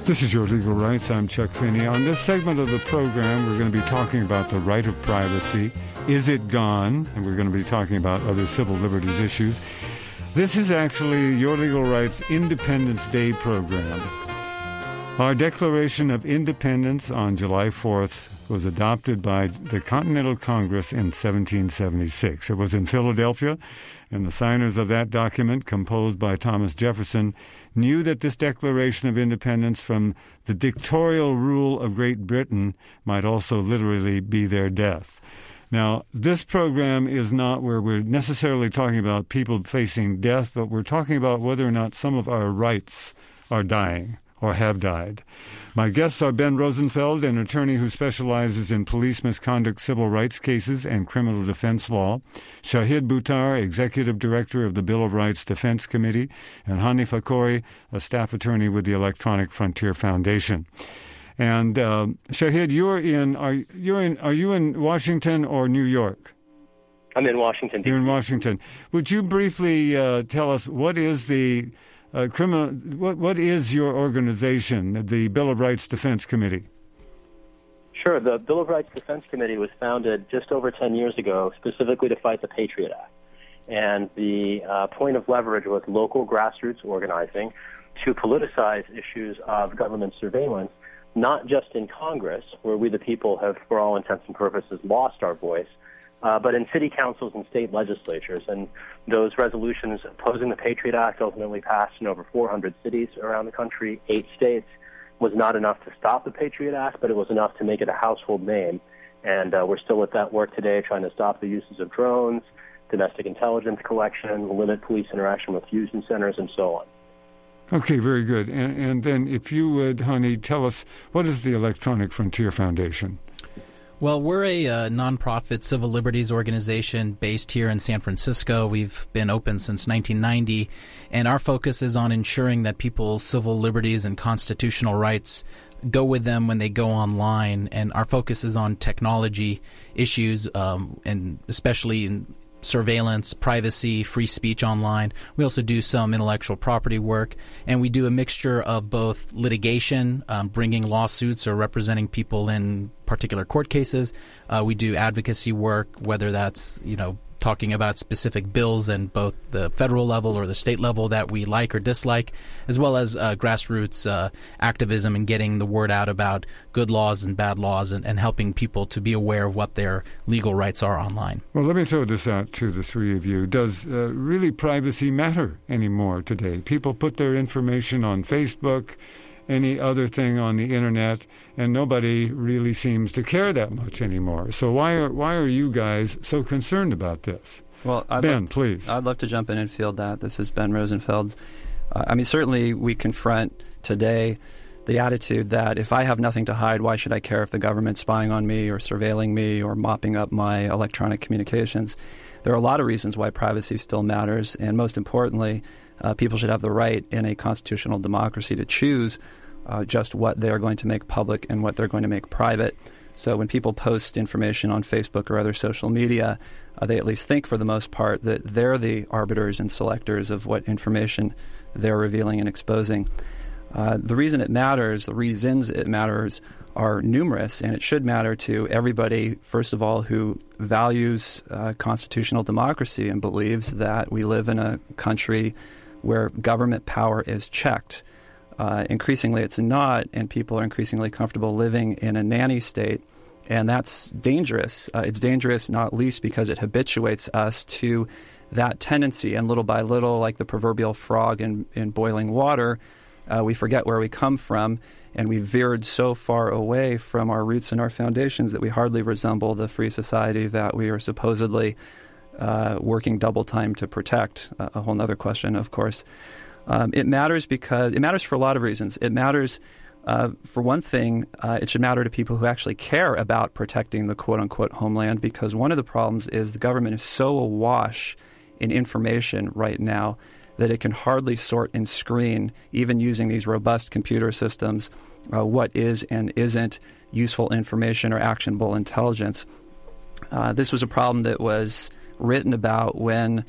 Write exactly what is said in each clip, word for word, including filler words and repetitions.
This is Your Legal Rights. I'm Chuck Finney. On this segment of the program, we're going to be talking about the right of privacy. Is it gone? And we're going to be talking about other civil liberties issues. This is actually Your Legal Rights Independence Day program. Our Declaration of Independence on July fourth was adopted by the Continental Congress in seventeen seventy-six. It was in Philadelphia, and the signers of that document, composed by Thomas Jefferson, knew that this Declaration of Independence from the dictatorial rule of Great Britain might also literally be their death. Now, this program is not where we're necessarily talking about people facing death, but we're talking about whether or not some of our rights are dying or have died. My guests are Ben Rosenfeld, an attorney who specializes in police misconduct civil rights cases and criminal defense law, Shahid Buttar, executive director of the Bill of Rights Defense Committee, and Hani Fakhoury, a staff attorney with the Electronic Frontier Foundation. And uh, Shahid, you're in. Are you're in? Are you in Washington or New York? I'm in Washington. You're in Washington. Would you briefly uh, tell us what is the uh, criminal? What what is your organization, the Bill of Rights Defense Committee? Sure. The Bill of Rights Defense Committee was founded just over ten years ago, specifically to fight the Patriot Act, and the uh, point of leverage was local grassroots organizing to politicize issues of government surveillance. Not just in Congress, where we the people have, for all intents and purposes, lost our voice, uh, but in city councils and state legislatures. And those resolutions opposing the Patriot Act ultimately passed in over four hundred cities around the country, eight states. Was not enough to stop the Patriot Act, but it was enough to make it a household name. And uh, we're still at that work today, trying to stop the uses of drones, domestic intelligence collection, limit police interaction with fusion centers, and so on. Okay, very good. And, and then if you would, Hani, tell us, what is the Electronic Frontier Foundation? Well, we're a uh, nonprofit civil liberties organization based here in San Francisco. We've been open since nineteen ninety, and our focus is on ensuring that people's civil liberties and constitutional rights go with them when they go online. And our focus is on technology issues, um, and especially in surveillance, privacy, free speech online. We also do some intellectual property work, and we do a mixture of both litigation, um, bringing lawsuits or representing people in particular court cases. Uh, we do advocacy work, whether that's, you know, talking about specific bills in both the federal level or the state level that we like or dislike, as well as uh, grassroots uh, activism and getting the word out about good laws and bad laws, and, and helping people to be aware of what their legal rights are online. Well, let me throw this out to the three of you. Does uh, really privacy matter anymore today? People put their information on Facebook, any other thing on the internet, and nobody really seems to care that much anymore. So why are why are you guys so concerned about this? Well, I'd Ben, love to, please. I'd love to jump in and field that. This is Ben Rosenfeld. Uh, I mean, certainly we confront today the attitude that if I have nothing to hide, why should I care if the government's spying on me or surveilling me or mopping up my electronic communications? There are a lot of reasons why privacy still matters, and most importantly, uh, people should have the right in a constitutional democracy to choose uh, just what they are going to make public and what they're going to make private. So when people post information on Facebook or other social media, uh, they at least think for the most part that they're the arbiters and selectors of what information they're revealing and exposing. Uh, the reason it matters, the reasons it matters are numerous, and it should matter to everybody, first of all, who values uh, constitutional democracy and believes that we live in a country where government power is checked. Uh, increasingly, it's not, and people are increasingly comfortable living in a nanny state, and that's dangerous. Uh, it's dangerous not least because it habituates us to that tendency, and little by little, like the proverbial frog in, in boiling water, uh, we forget where we come from, and we veered so far away from our roots and our foundations that we hardly resemble the free society that we are supposedly uh, working double time to protect. Uh, a whole other question, of course. Um, it matters because it matters for a lot of reasons. It matters, uh, for one thing, uh, it should matter to people who actually care about protecting the quote-unquote homeland, because one of the problems is the government is so awash in information right now that it can hardly sort and screen, even using these robust computer systems, uh, what is and isn't useful information or actionable intelligence. Uh, this was a problem that was written about when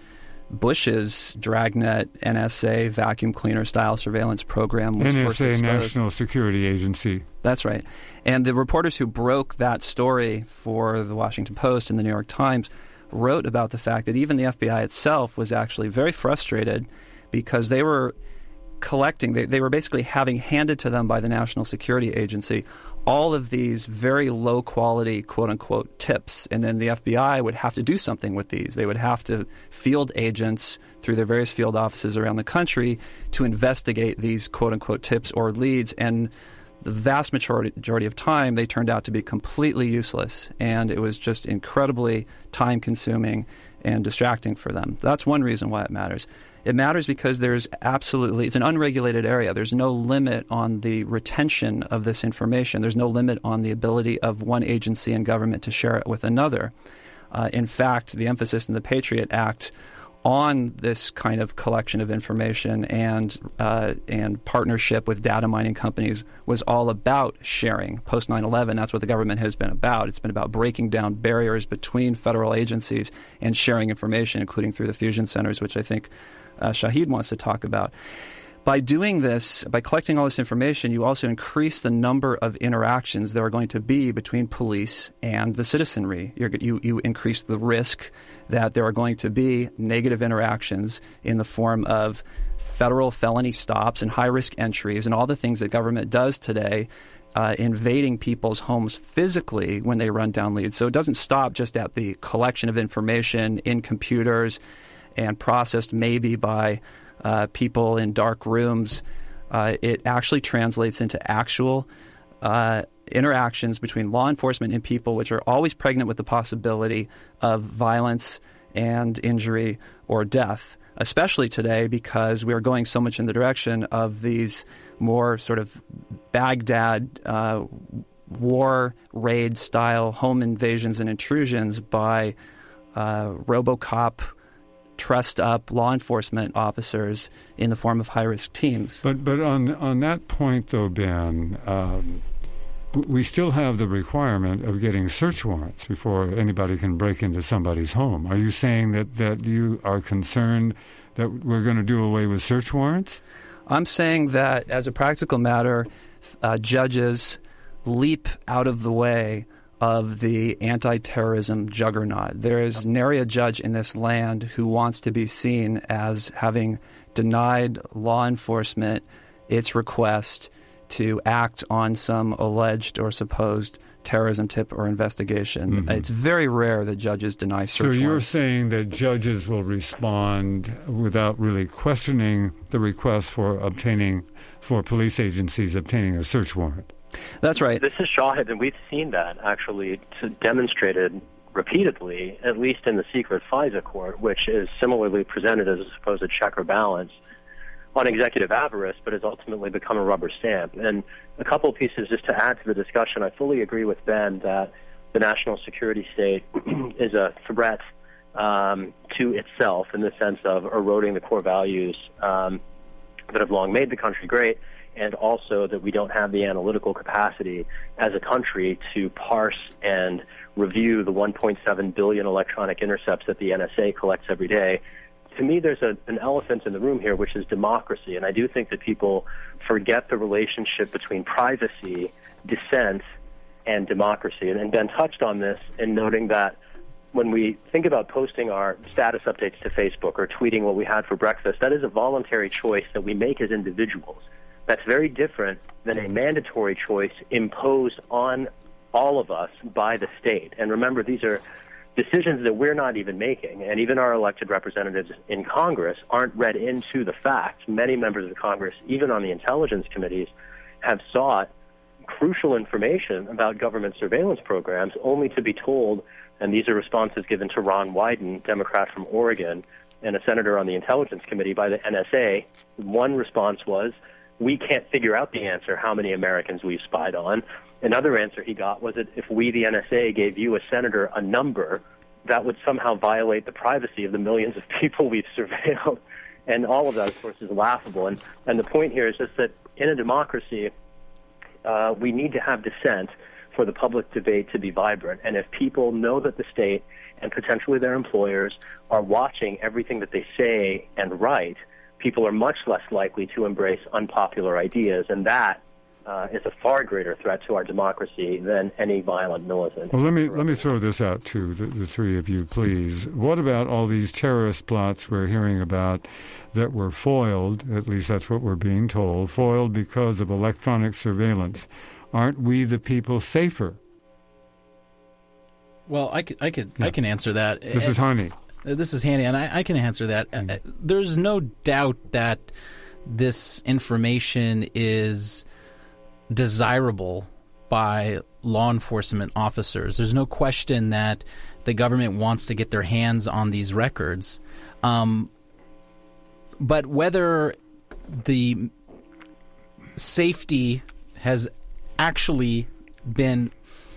Bush's Dragnet N S A vacuum cleaner style surveillance program was N S A, first exposed. National Security Agency. That's right. And the reporters who broke that story for the Washington Post and the New York Times wrote about the fact that even the F B I itself was actually very frustrated because they were collecting, they, they were basically having handed to them by the National Security Agency all of these very low-quality, quote-unquote, tips, and then the F B I would have to do something with these. They would have to field agents through their various field offices around the country to investigate these, quote-unquote, tips or leads, and the vast majority, majority of time, they turned out to be completely useless, and it was just incredibly time-consuming and distracting for them. That's one reason why it matters. It matters because there's absolutely, it's an unregulated area. There's no limit on the retention of this information. There's no limit on the ability of one agency and government to share it with another. Uh, in fact, the emphasis in the Patriot Act on this kind of collection of information and uh, and partnership with data mining companies was all about sharing. Post nine eleven, that's what the government has been about. It's been about breaking down barriers between federal agencies and sharing information, including through the fusion centers, which I think uh, Shahid wants to talk about. By doing this, by collecting all this information, you also increase the number of interactions there are going to be between police and the citizenry. You're, you, you increase the risk that there are going to be negative interactions in the form of federal felony stops and high-risk entries and all the things that government does today, uh, invading people's homes physically when they run down leads. So it doesn't stop just at the collection of information in computers and processed maybe by Uh, people in dark rooms. Uh, it actually translates into actual uh, interactions between law enforcement and people, which are always pregnant with the possibility of violence and injury or death, especially today because we are going so much in the direction of these more sort of Baghdad uh, war raid-style home invasions and intrusions by uh, RoboCop trussed-up law enforcement officers in the form of high-risk teams. But but on on that point, though, Ben, um, we still have the requirement of getting search warrants before anybody can break into somebody's home. Are you saying that, that you are concerned that we're going to do away with search warrants? I'm saying that, as a practical matter, uh, judges leap out of the way of the anti-terrorism juggernaut. There is nary a judge in this land who wants to be seen as having denied law enforcement its request to act on some alleged or supposed terrorism tip or investigation. Mm-hmm. It's very rare that judges deny search warrants. So you're saying that judges will respond without really questioning the request for obtaining, for police agencies obtaining a search warrant? That's right. This is Shahid, and we've seen that actually demonstrated repeatedly, at least in the secret FISA court, which is similarly presented as a supposed check or balance on executive avarice, but has ultimately become a rubber stamp. And a couple of pieces just to add to the discussion. I fully agree with Ben that the national security state is a threat um, to itself in the sense of eroding the core values um, that have long made the country great, and also that we don't have the analytical capacity as a country to parse and review the one point seven billion electronic intercepts that the N S A collects every day. To me, there's a, an elephant in the room here, which is democracy, and I do think that people forget the relationship between privacy, dissent, and democracy. And, and Ben touched on this in noting that when we think about posting our status updates to Facebook or tweeting what we had for breakfast, that is a voluntary choice that we make as individuals. That's very different than a mandatory choice imposed on all of us by the state. And remember, these are decisions that we're not even making, and even our elected representatives in Congress aren't read into the fact. Many members of Congress, even on the intelligence committees, have sought crucial information about government surveillance programs only to be told, and these are responses given to Ron Wyden, Democrat from Oregon, and a senator on the intelligence committee by the N S A. One response was, we can't figure out the answer how many Americans we've spied on. Another answer he got was that if we, the N S A, gave you, a senator, a number, that would somehow violate the privacy of the millions of people we've surveilled. And all of that, of course, is laughable. And, and the point here is just that in a democracy, uh, we need to have dissent for the public debate to be vibrant. And if people know that the state and potentially their employers are watching everything that they say and write, people are much less likely to embrace unpopular ideas, and that uh, is a far greater threat to our democracy than any violent militant. Well, let me let me throw this out to the, the three of you, please. What about all these terrorist plots we're hearing about that were foiled, at least that's what we're being told, foiled because of electronic surveillance? Aren't we the people safer? Well, I could, I, could, yeah. I can answer that. This is Hani. This is Hani, and I, I can answer that. Mm. There's no doubt that this information is desirable by law enforcement officers. There's no question that the government wants to get their hands on these records. Um, but whether the safety has actually been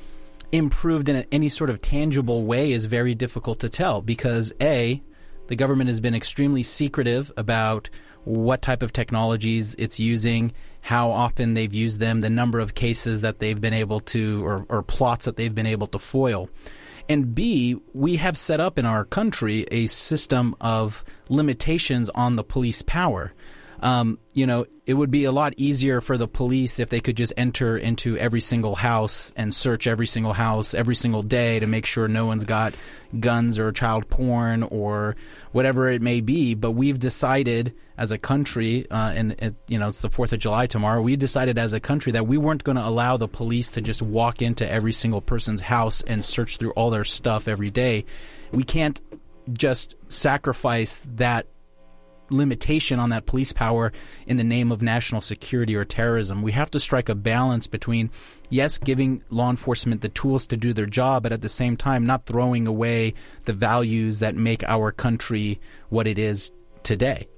improved in any sort of tangible way is very difficult to tell because, A, the government has been extremely secretive about what type of technologies it's using, how often they've used them, the number of cases that they've been able to, or, or plots that they've been able to foil. And B, we have set up in our country a system of limitations on the police power. Um, you know, it would be a lot easier for the police if they could just enter into every single house and search every single house every single day to make sure no one's got guns or child porn or whatever it may be. But we've decided as a country, uh, and it, you know, it's the fourth of July tomorrow, we decided as a country that we weren't going to allow the police to just walk into every single person's house and search through all their stuff every day. We can't just sacrifice that limitation on that police power in the name of national security or terrorism. We have to strike a balance between, yes, giving law enforcement the tools to do their job, but at the same time not throwing away the values that make our country what it is today.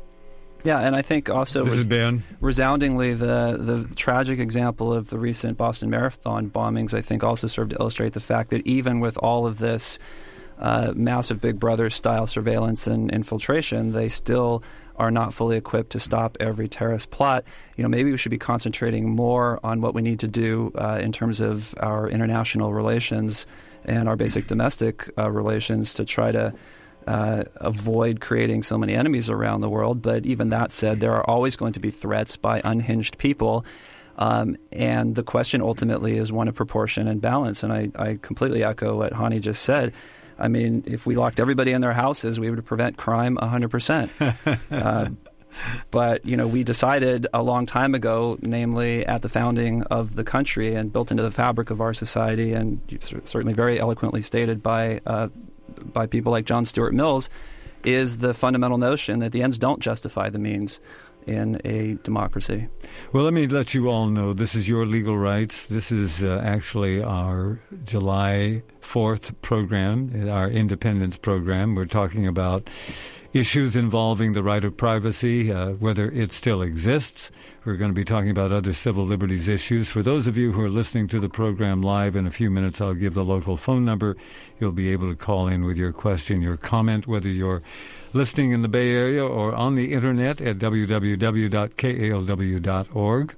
Yeah, and I think also this res- is Ben. resoundingly the, the tragic example of the recent Boston Marathon bombings, I think, also served to illustrate the fact that even with all of this Uh, massive Big Brother-style surveillance and infiltration, they still are not fully equipped to stop every terrorist plot. You know, maybe we should be concentrating more on what we need to do uh, in terms of our international relations and our basic domestic uh, relations to try to uh, avoid creating so many enemies around the world. But even that said, there are always going to be threats by unhinged people. Um, and the question ultimately is one of proportion and balance. And I, I completely echo what Hani just said. I mean, if we locked everybody in their houses, we would prevent crime one hundred percent. uh, but, you know, we decided a long time ago, namely at the founding of the country and built into the fabric of our society, and certainly very eloquently stated by uh, by people like John Stuart Mills, is the fundamental notion that the ends don't justify the means in a democracy. Well, let me let you all know this is Your Legal Rights. This is uh, actually our July fourth program, our Independence program. We're talking about issues involving the right of privacy, uh, whether it still exists. We're going to be talking about other civil liberties issues. For those of you who are listening to the program live, in a few minutes I'll give the local phone number. You'll be able to call in with your question, your comment, whether you're listening in the Bay Area or on the internet at w w w dot k a l w dot org.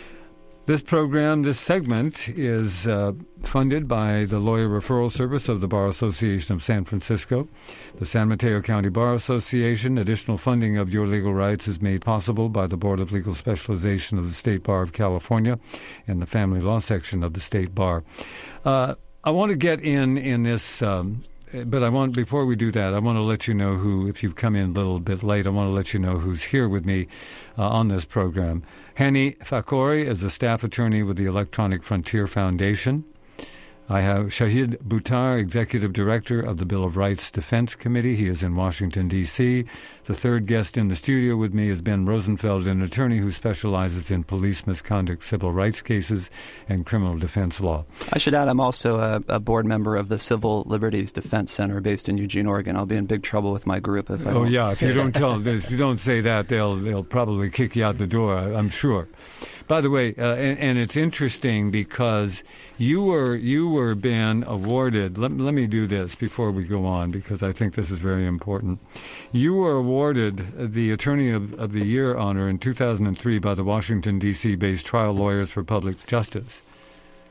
This program, this segment, is uh, funded by the Lawyer Referral Service of the Bar Association of San Francisco, the San Mateo County Bar Association. Additional funding of Your Legal Rights is made possible by the Board of Legal Specialization of the State Bar of California and the Family Law Section of the State Bar. Uh, I want to get in in this... Um, But I want, before we do that, I want to let you know who, if you've come in a little bit late, I want to let you know who's here with me uh, on this program. Hani Fakhoury is a staff attorney with the Electronic Frontier Foundation. I have Shahid Buttar, Executive Director of the Bill of Rights Defense Committee. He is in Washington, D C The third guest in the studio with me is Ben Rosenfeld, an attorney who specializes in police misconduct, civil rights cases, and criminal defense law. I should add I'm also a, a board member of the Civil Liberties Defense Center based in Eugene, Oregon. I'll be in big trouble with my group if I Oh, don't yeah. If you don't tell, if you don't say that, they'll they'll probably kick you out the door, I'm sure. By the way, uh, and, and it's interesting because you were, you were, Ben, awarded, let, let me do this before we go on because I think this is very important. You were awarded the Attorney of, of the Year honor in two thousand three by the Washington, D C based Trial Lawyers for Public Justice.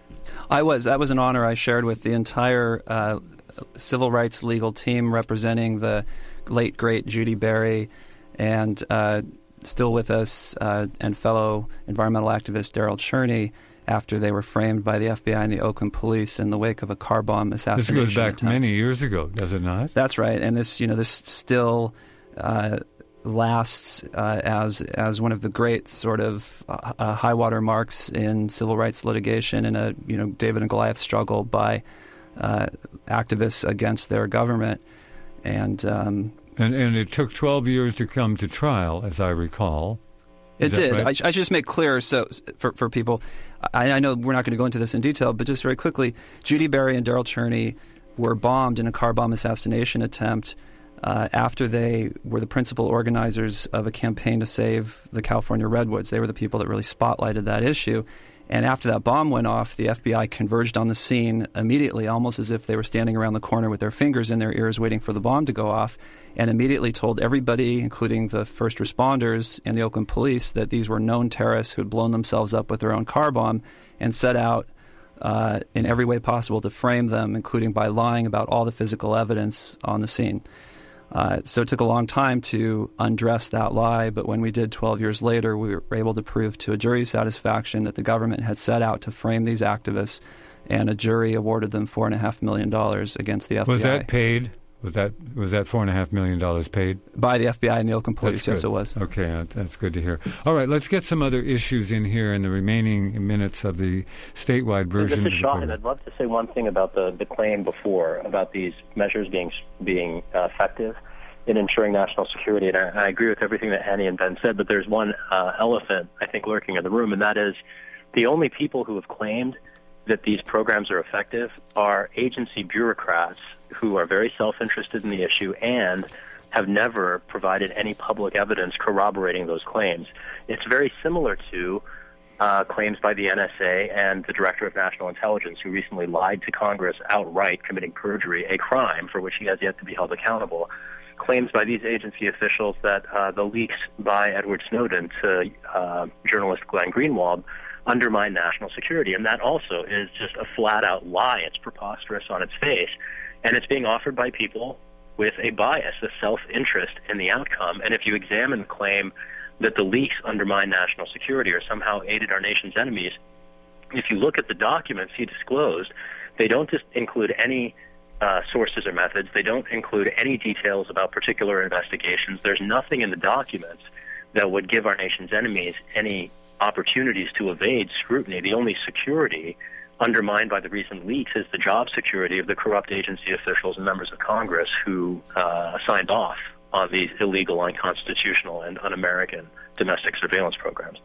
I was. That was an honor I shared with the entire uh, civil rights legal team representing the late, great Judy Berry and uh, still with us uh, and fellow environmental activist Daryl Cherney after they were framed by the F B I and the Oakland police in the wake of a car bomb assassination. This goes back attempt. many years ago, does it not? That's right. And this, you know, this still uh, lasts uh, as as one of the great sort of uh, uh, high water marks in civil rights litigation in a, you know, David and Goliath struggle by uh, activists against their government. And, um, and and it took twelve years to come to trial, as I recall. Is it did. Right? I, I should just make clear so for, for people, I, I know we're not going to go into this in detail, but just very quickly, Judy Berry and Daryl Cherney were bombed in a car bomb assassination attempt uh, after they were the principal organizers of a campaign to save the California redwoods. They were the people that really spotlighted that issue. And after that bomb went off, the F B I converged on the scene immediately, almost as if they were standing around the corner with their fingers in their ears waiting for the bomb to go off, and immediately told everybody, including the first responders and the Oakland police, that these were known terrorists who had blown themselves up with their own car bomb, and set out uh, in every way possible to frame them, including by lying about all the physical evidence on the scene. Uh, so it took a long time to undress that lie, but when we did twelve years later, we were able to prove to a jury's satisfaction that the government had set out to frame these activists, and a jury awarded them four and a half million dollars against the F B I. Was that paid? Was that was that four and a half million dollars paid by the F B I and the Oakland police? Yes, it was. Okay, that's good to hear. All right, let's get some other issues in here in the remaining minutes of the statewide version. This is Sean, I'd love to say one thing about the, the claim before about these measures being being uh, effective in ensuring national security. And I, I agree with everything that Annie and Ben said, but there's one uh, elephant I think lurking in the room, and that is the only people who have claimed that these programs are effective are agency bureaucrats who are very self-interested in the issue and have never provided any public evidence corroborating those claims. It's very similar to uh, claims by the N S A and the Director of National Intelligence, who recently lied to Congress outright, committing perjury, a crime for which he has yet to be held accountable. Claims by these agency officials that uh, the leaks by Edward Snowden to uh, journalist Glenn Greenwald undermine national security. And that also is just a flat-out lie. It's preposterous on its face. And it's being offered by people with a bias, a self-interest in the outcome. And if you examine the claim that the leaks undermine national security or somehow aided our nation's enemies, if you look at the documents he disclosed, they don't just include any uh, sources or methods. They don't include any details about particular investigations. There's nothing in the documents that would give our nation's enemies any opportunities to evade scrutiny. The only security undermined by the recent leaks is the job security of the corrupt agency officials and members of Congress who uh, signed off on these illegal, unconstitutional, and un-American domestic surveillance programs.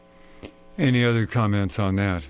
Any other comments on that?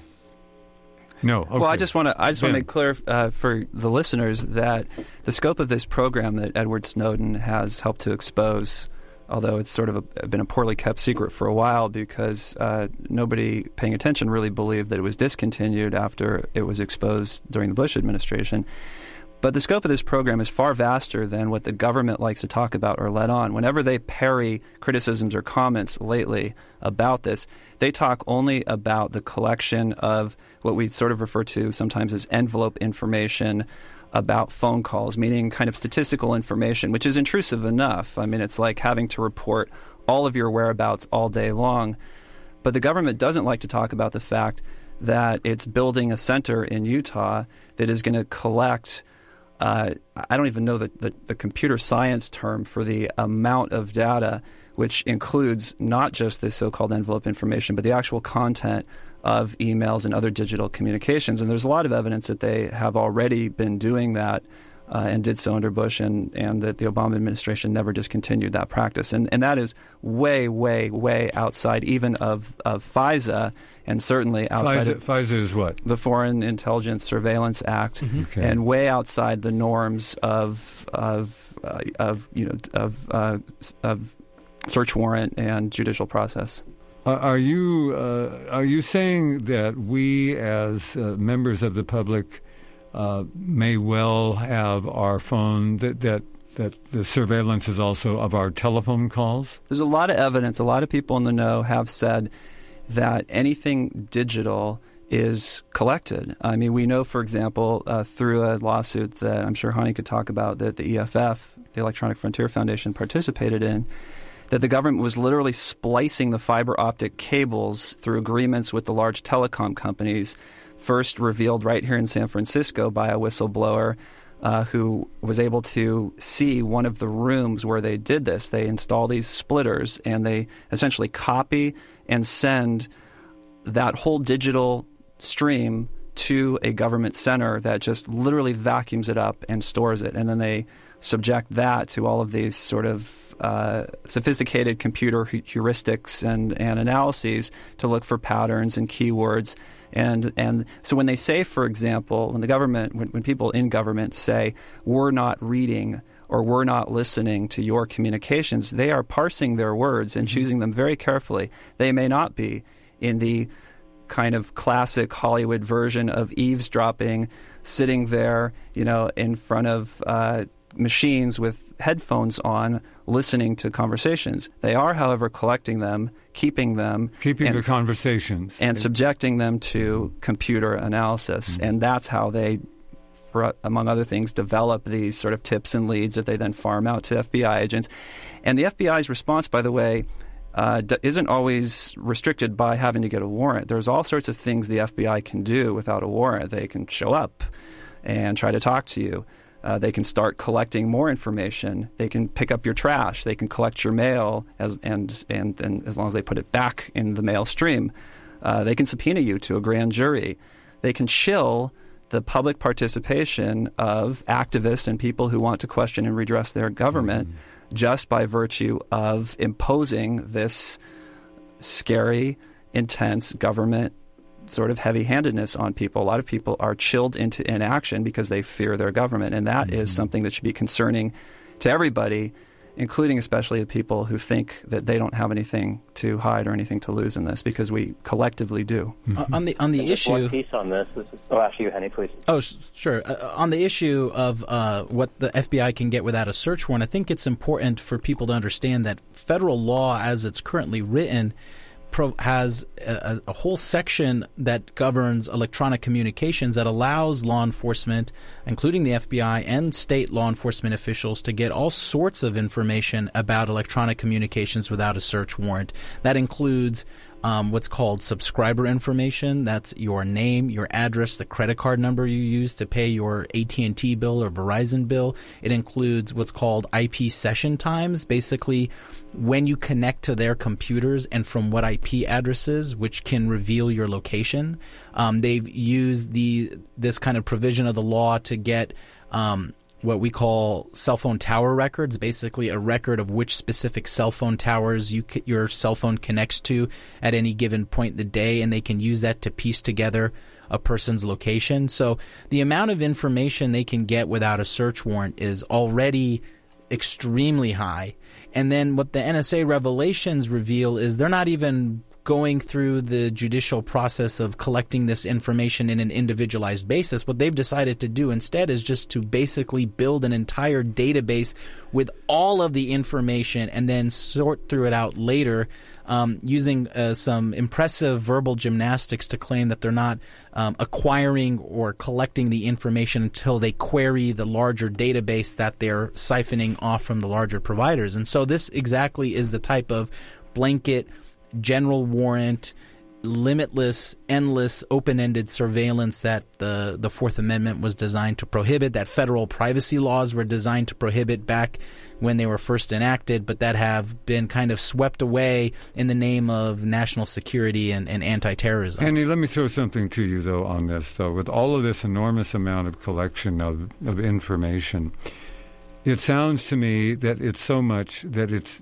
No. Okay. Well, I just want to I just want to make clear uh, for the listeners that the scope of this program that Edward Snowden has helped to expose, although it's sort of a, been a poorly kept secret for a while because uh, nobody paying attention really believed that it was discontinued after it was exposed during the Bush administration. But the scope of this program is far vaster than what the government likes to talk about or let on. Whenever they parry criticisms or comments lately about this, they talk only about the collection of what we sort of refer to sometimes as envelope information about phone calls, meaning kind of statistical information, which is intrusive enough. I mean, it's like having to report all of your whereabouts all day long. But the government doesn't like to talk about the fact that it's building a center in Utah that is going to collect Uh, I don't even know the, the, the computer science term for the amount of data, which includes not just the so-called envelope information, but the actual content of emails and other digital communications. And there's a lot of evidence that they have already been doing that uh, and did so under Bush, and, and that the Obama administration never discontinued that practice. And, and that is way, way, way outside even of, of FISA, and certainly outside FISA, of FISA is what? The Foreign Intelligence Surveillance Act, mm-hmm. okay. and way outside the norms of of uh, of you know of uh, of search warrant and judicial process. Uh, are you uh, are you saying that we as uh, members of the public uh, may well have our phone that that that the surveillance is also of our telephone calls? There's a lot of evidence. A lot of people in the know have said that anything digital is collected. I mean, we know, for example, uh, through a lawsuit that I'm sure Hani could talk about that the E F F, the Electronic Frontier Foundation, participated in, that the government was literally splicing the fiber optic cables through agreements with the large telecom companies, first revealed right here in San Francisco by a whistleblower uh, who was able to see one of the rooms where they did this. They install these splitters, and they essentially copy and send that whole digital stream to a government center that just literally vacuums it up and stores it. And then they subject that to all of these sort of uh, sophisticated computer heuristics and, and analyses to look for patterns and keywords. And and so when they say, for example, when the government, when, when people in government say, we're not reading or we're not listening to your communications, they are parsing their words and choosing them very carefully. They may not be in the kind of classic Hollywood version of eavesdropping, sitting there, you know, in front of uh, machines with headphones on, listening to conversations. They are, however, collecting them, keeping them. Keeping and, the conversations. And subjecting them to computer analysis. Mm-hmm. And that's how they, for, among other things, develop these sort of tips and leads that they then farm out to F B I agents. And the F B I's response, by the way, Uh, d- isn't always restricted by having to get a warrant. There's all sorts of things the F B I can do without a warrant. They can show up and try to talk to you. Uh, they can start collecting more information. They can pick up your trash. They can collect your mail, as, and, and, and as long as they put it back in the mail stream. Uh, they can subpoena you to a grand jury. They can shill the public participation of activists and people who want to question and redress their government mm-hmm. just by virtue of imposing this scary, intense government sort of heavy-handedness on people. A lot of people are chilled into inaction because they fear their government, and that mm-hmm. is something that should be concerning to everybody, including especially the people who think that they don't have anything to hide or anything to lose in this, because we collectively do. Mm-hmm. Uh, on the on the and issue, one piece on this. this is, oh, actually, Henny, please. Oh, sh- sure. Uh, on the issue of uh, what the F B I can get without a search warrant, I think it's important for people to understand that federal law, as it's currently written, Pro- has a, a whole section that governs electronic communications that allows law enforcement, including the F B I and state law enforcement officials, to get all sorts of information about electronic communications without a search warrant. That includes Um, what's called subscriber information. That's your name, your address, the credit card number you use to pay your A T and T bill or Verizon bill. It includes what's called I P session times, basically when you connect to their computers and from what I P addresses, which can reveal your location. Um, they've used the this kind of provision of the law to get um, what we call cell phone tower records, basically a record of which specific cell phone towers you c- your cell phone connects to at any given point in the day, and they can use that to piece together a person's location. So the amount of information they can get without a search warrant is already extremely high. And then what the N S A revelations reveal is they're not even going through the judicial process of collecting this information in an individualized basis. What they've decided to do instead is just to basically build an entire database with all of the information and then sort through it out later, um, using uh, some impressive verbal gymnastics to claim that they're not um, acquiring or collecting the information until they query the larger database that they're siphoning off from the larger providers. And so this exactly is the type of blanket general warrant, limitless, endless, open-ended surveillance that the, the Fourth Amendment was designed to prohibit, that federal privacy laws were designed to prohibit back when they were first enacted, but that have been kind of swept away in the name of national security and, and anti-terrorism. Andy, let me throw something to you, though, on this, though. With all of this enormous amount of collection of, of information, it sounds to me that it's so much that it's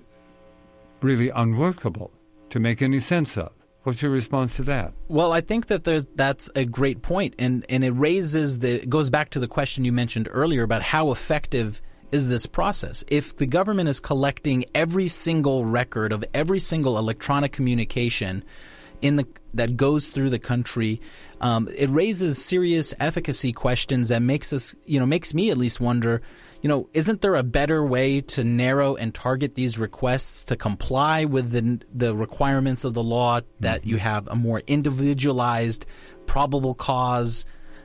really unworkable to make any sense of. What's your response to that? Well, I think that there's that's a great point, and and it raises the it goes back to the question you mentioned earlier about how effective is this process. If the government is collecting every single record of every single electronic communication in the that goes through the country, um, it raises serious efficacy questions that makes us, you know, makes me at least wonder, you know, isn't there a better way to narrow and target these requests to comply with the the requirements of the law, that mm-hmm. you have a more individualized probable cause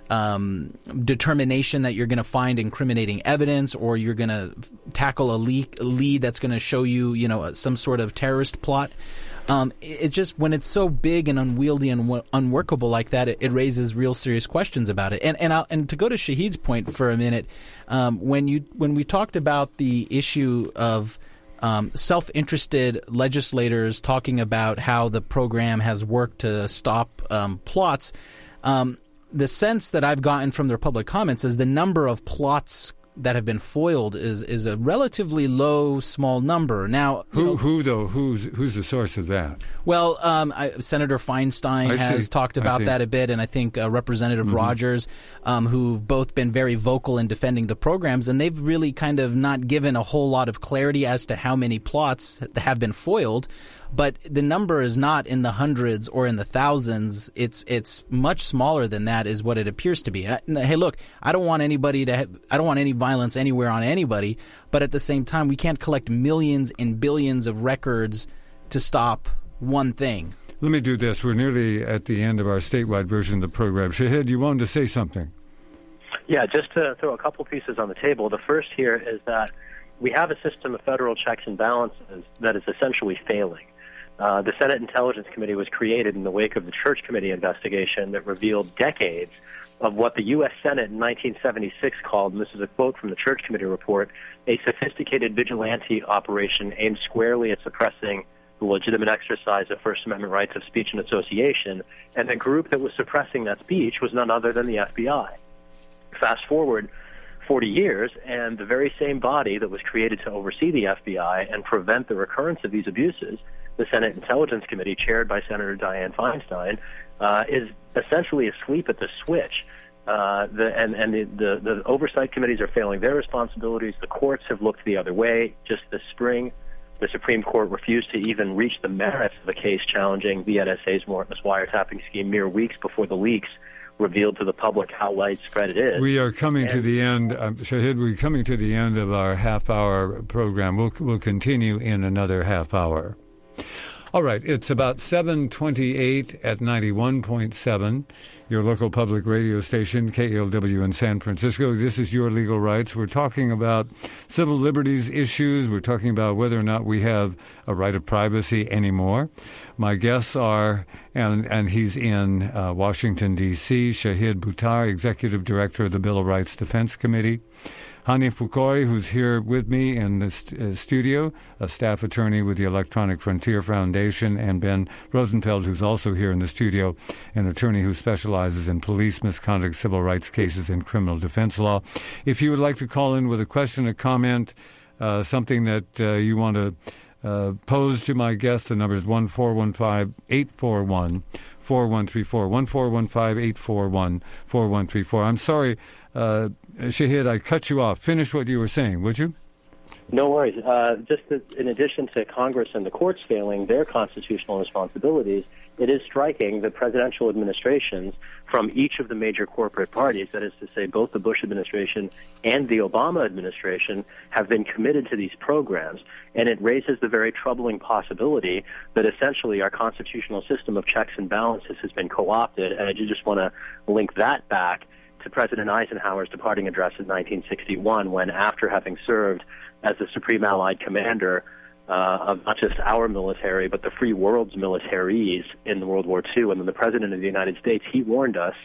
um, determination that you're going to find incriminating evidence, or you're going to tackle a, leak, a lead that's going to show you, you know, some sort of terrorist plot. Um, it, it just, when it's so big and unwieldy and w- unworkable like that, it, it raises real serious questions about it. And and I'll, and to go to Shahid's point for a minute, um, when you when we talked about the issue of um, self-interested legislators talking about how the program has worked to stop um, plots, um, the sense that I've gotten from their public comments is the number of plots that have been foiled is is a relatively low, small number. Now, who know, who though who's who's the source of that? Well, um, I, Senator Feinstein I has see. talked about that a bit, and I think uh, Representative mm-hmm. Rogers, um, who've both been very vocal in defending the programs, and they've really kind of not given a whole lot of clarity as to how many plots have been foiled. But the number is not in the hundreds or in the thousands. It's it's much smaller than that, is what it appears to be. Hey, look, I don't want anybody to have, I don't want any violence anywhere on anybody. But at the same time, we can't collect millions and billions of records to stop one thing. Let me do this. We're nearly at the end of our statewide version of the program. Shahid, you wanted to say something? Yeah, just to throw a couple pieces on the table. The first here is that we have a system of federal checks and balances that is essentially failing. Uh, the Senate Intelligence Committee was created in the wake of the Church Committee investigation that revealed decades of what the U S Senate in nineteen seventy-six called, and this is a quote from the Church Committee report, a sophisticated vigilante operation aimed squarely at suppressing the legitimate exercise of First Amendment rights of speech and association, and the group that was suppressing that speech was none other than the F B I. Fast forward forty years, and the very same body that was created to oversee the F B I and prevent the recurrence of these abuses, the Senate Intelligence Committee, chaired by Senator Dianne Feinstein, uh, is essentially asleep at the switch. Uh, the, and and the, the, the oversight committees are failing their responsibilities. The courts have looked the other way. Just this spring, the Supreme Court refused to even reach the merits of a case challenging the N S A's warrantless wiretapping scheme mere weeks before the leaks revealed to the public how widespread it is. We are coming and, to the end. Um, Shahid, we're coming to the end of our half-hour program. We'll, we'll continue in another half hour. All right, it's about seven twenty-eight at ninety-one point seven, your local public radio station, K L W in San Francisco. This is Your Legal Rights. We're talking about civil liberties issues. We're talking about whether or not we have a right of privacy anymore. My guests are, and, and he's in uh, Washington, D C, Shahid Buttar, Executive Director of the Bill of Rights Defense Committee. Hani Foukoui, who's here with me in the st- uh, studio, a staff attorney with the Electronic Frontier Foundation, and Ben Rosenfeld, who's also here in the studio, an attorney who specializes in police misconduct, civil rights cases, and criminal defense law. If you would like to call in with a question, a comment, uh, something that uh, you want to uh, pose to my guest, the number is one four one five, eight four one, four one three four, one four one five, eight four one, four one three four. I'm sorry, uh, Shahid, I cut you off. Finish what you were saying, would you? No worries. Uh, just that in addition to Congress and the courts failing their constitutional responsibilities, it is striking the presidential administrations from each of the major corporate parties, that is to say both the Bush administration and the Obama administration, have been committed to these programs. And it raises the very troubling possibility that essentially our constitutional system of checks and balances has been co-opted. And I do just want to link that back to President Eisenhower's departing address in nineteen sixty-one, when, after having served as the Supreme Allied Commander uh, of not just our military, but the free world's militaries in World War Two, and then the President of the United States, he warned us,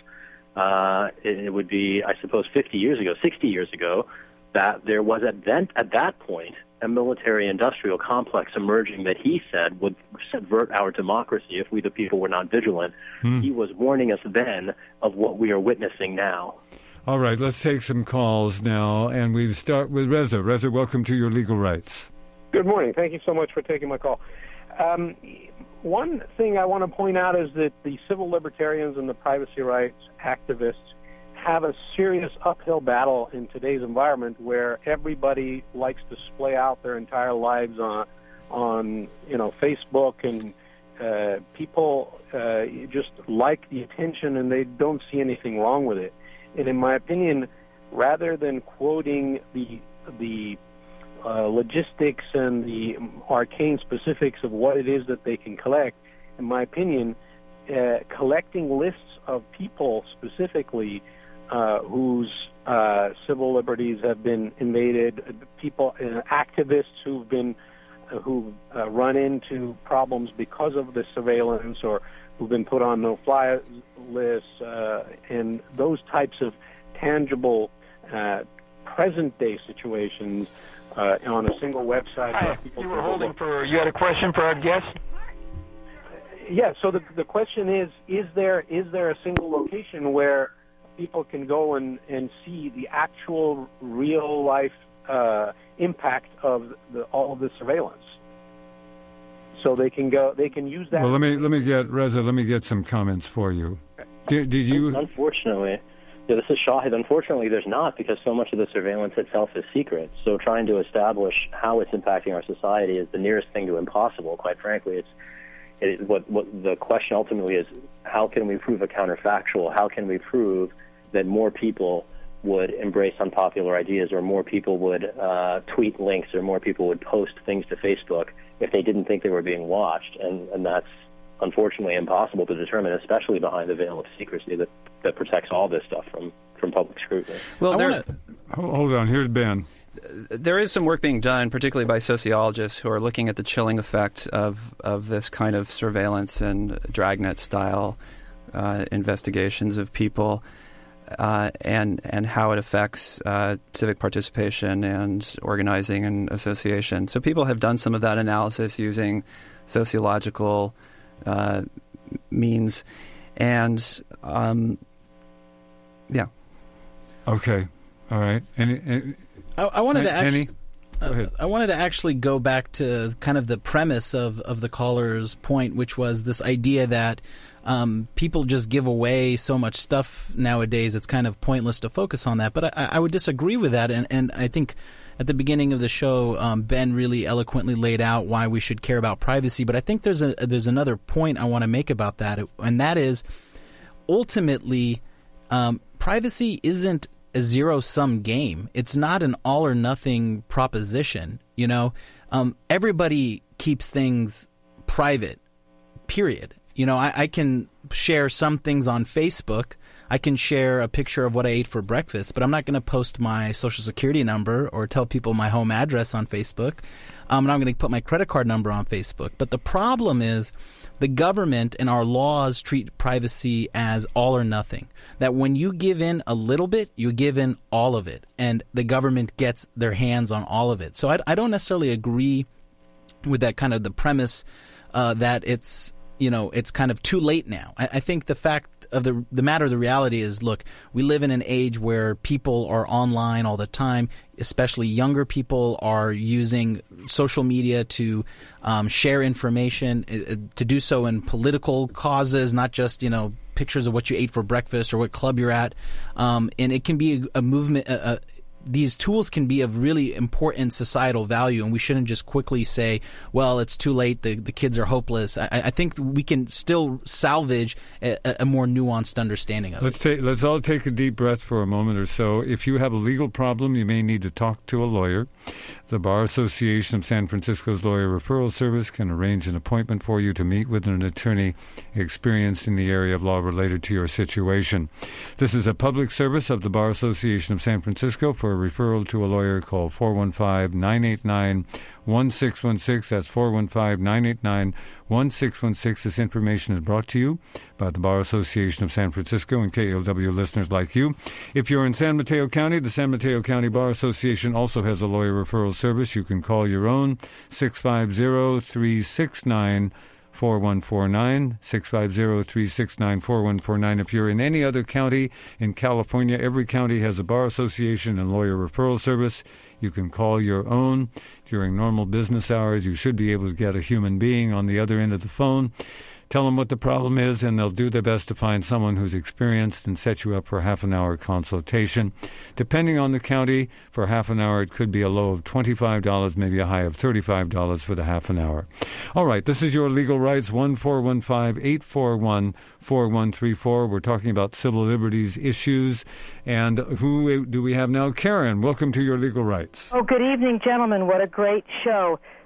uh, it, it would be, I suppose, fifty years ago, sixty years ago, that there was at, then, at that point a military-industrial complex emerging that he said would subvert our democracy if we, the people, were not vigilant. Hmm. He was warning us then of what we are witnessing now. All right, let's take some calls now, and we start with Reza. Reza, welcome to Your Legal Rights. Good morning. Thank you so much for taking my call. Um, one thing I want to point out is that the civil libertarians and the privacy rights activists have a serious uphill battle in today's environment, where everybody likes to splay out their entire lives on, on you know, Facebook, and uh, people uh, just like the attention and they don't see anything wrong with it. And in my opinion, rather than quoting the the uh, logistics and the arcane specifics of what it is that they can collect, in my opinion, uh, collecting lists of people specifically uh, whose uh, civil liberties have been invaded, people, uh, activists who've been uh, who've uh, run into problems because of the surveillance, or who've been put on no-fly lists, uh, and those types of tangible uh, present-day situations uh, on a single website. Hi, you were holding for, you had a question for our guest? Yeah, so the the question is, is there is there a single location where people can go and, and see the actual real-life uh, impact of the, all of the surveillance? So they can go, they can use that. Well, let me let me get Reza. Let me get some comments for you. Did, did you? Unfortunately, yeah, this is Shahid. Unfortunately, there's not, because so much of the surveillance itself is secret. So trying to establish how it's impacting our society is the nearest thing to impossible. Quite frankly, it's it, what what the question ultimately is: how can we prove a counterfactual? How can we prove that more people would embrace unpopular ideas, or more people would uh, tweet links, or more people would post things to Facebook if they didn't think they were being watched? And, and that's unfortunately impossible to determine, especially behind the veil of secrecy that, that protects all this stuff from, from public scrutiny. Well, there, wanna, hold on. Here's Ben. There is some work being done, particularly by sociologists who are looking at the chilling effect of, of this kind of surveillance and dragnet-style uh, investigations of people. Uh, and and how it affects uh, civic participation and organizing and association. So people have done some of that analysis using sociological uh, means, and um, yeah. Okay, all right. Any, any I, I wanted to actually. Any? Uh, I wanted to actually go back to kind of the premise of, of the caller's point, which was this idea that um, people just give away so much stuff nowadays, it's kind of pointless to focus on that. But I, I would disagree with that, and, and I think at the beginning of the show, um, Ben really eloquently laid out why we should care about privacy. But I think there's a there's another point I want to make about that, and that is ultimately um, privacy isn't a zero-sum game. It's not an all-or-nothing proposition. You know, um, everybody keeps things private, period. You know, I, I can share some things on Facebook. I can share a picture of what I ate for breakfast, but I'm not going to post my social security number or tell people my home address on Facebook. Um, and I'm going to put my credit card number on Facebook. But the problem is the government and our laws treat privacy as all or nothing. That when you give in a little bit, you give in all of it. And the government gets their hands on all of it. So I, I don't necessarily agree with that kind of the premise uh, that it's, you know, it's kind of too late now. I, I think the fact of the the matter of the reality is, look, we live in an age where people are online all the time, especially younger people are using social media to um, share information, uh, to do so in political causes, not just, you know, pictures of what you ate for breakfast or what club you're at. Um, and it can be a, a movement. A, a, these tools can be of really important societal value, and we shouldn't just quickly say, well, it's too late, the, the kids are hopeless. I, I think we can still salvage a, a more nuanced understanding of let's it. Take, let's all take a deep breath for a moment or so. If you have a legal problem, you may need to talk to a lawyer. The Bar Association of San Francisco's Lawyer Referral Service can arrange an appointment for you to meet with an attorney experienced in the area of law related to your situation. This is a public service of the Bar Association of San Francisco. For a referral to a lawyer, call four one five, nine eight nine, one six one six. That's four one five, nine eight nine, one six one six. This information is brought to you by the Bar Association of San Francisco and K A L W listeners like you. If you're in San Mateo County, the San Mateo County Bar Association also has a lawyer referral service. You can call your own, six five zero, three six nine, four one four nine, six five zero, three six nine, four one four nine. If you're in any other county in California, every county has a bar association and lawyer referral service. You can call your own during normal business hours. You should be able to get a human being on the other end of the phone. Tell them what the problem is, and they'll do their best to find someone who's experienced and set you up for a half an hour consultation. Depending on the county, for half an hour, it could be a low of twenty-five dollars, maybe a high of thirty-five dollars for the half an hour. All right, this is Your Legal Rights, one four one five, eight four one, four one three four. We're talking about civil liberties issues. And who do we have now? Karen, welcome to Your Legal Rights. Oh, good evening, gentlemen. What a great show.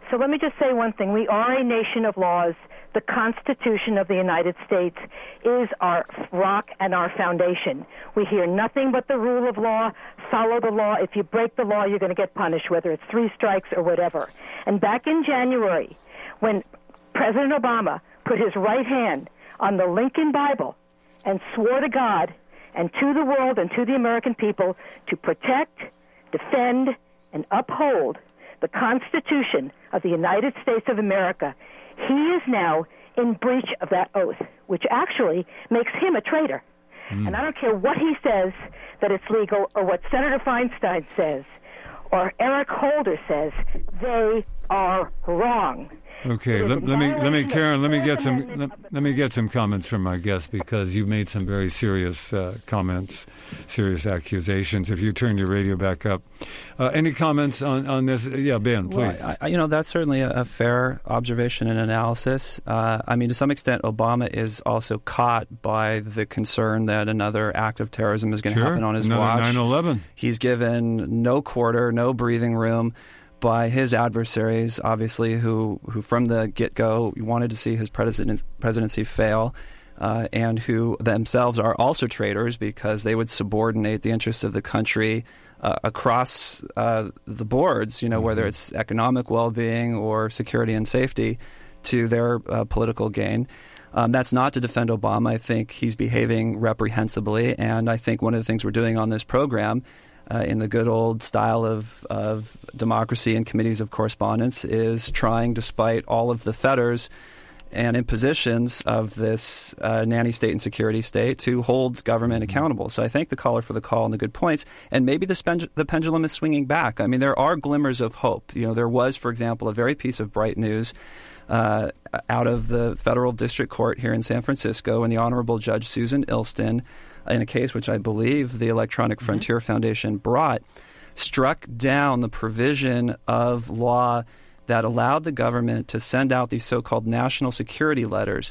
So let me just say one thing. We are a nation of laws. The Constitution of the United States is our rock and our foundation. We hear nothing but the rule of law. Follow the law. If you break the law, you're going to get punished, whether it's three strikes or whatever. And back in January, when President Obama put his right hand on the Lincoln Bible and swore to God and to the world and to the American people to protect, defend, and uphold the Constitution of the United States of America, he is now in breach of that oath, which actually makes him a traitor. Mm. And I don't care what he says that it's legal or what Senator Feinstein says or Eric Holder says, they are wrong. Okay, let, let me let me Karen, let me get some let, let me get some comments from my guest, because you made some very serious uh, comments, serious accusations. If you turn your radio back up, uh, any comments on, on this? Yeah, Ben, please. Well, I, you know, that's certainly a, a fair observation and analysis. Uh, I mean, to some extent, Obama is also caught by the concern that another act of terrorism is going to sure. happen on his Another watch. nine eleven. He's given no quarter, no breathing room by his adversaries, obviously, who, who from the get-go wanted to see his president, presidency fail, uh, and who themselves are also traitors because they would subordinate the interests of the country uh, across uh, the boards, you know, mm-hmm. whether it's economic well-being or security and safety, to their uh, political gain. Um, that's not to defend Obama. I think he's behaving reprehensibly, and I think one of the things we're doing on this program Uh, in the good old style of, of democracy and committees of correspondence, is trying, despite all of the fetters and impositions of this uh, nanny state and security state, to hold government accountable. So I thank the caller for the call and the good points. And maybe the, spen- the pendulum is swinging back. I mean, there are glimmers of hope. You know, there was, for example, a very piece of bright news uh, out of the federal district court here in San Francisco, and the Honorable Judge Susan Ilston, in a case which I believe the Electronic mm-hmm. Frontier Foundation brought, struck down the provision of law that allowed the government to send out these so-called national security letters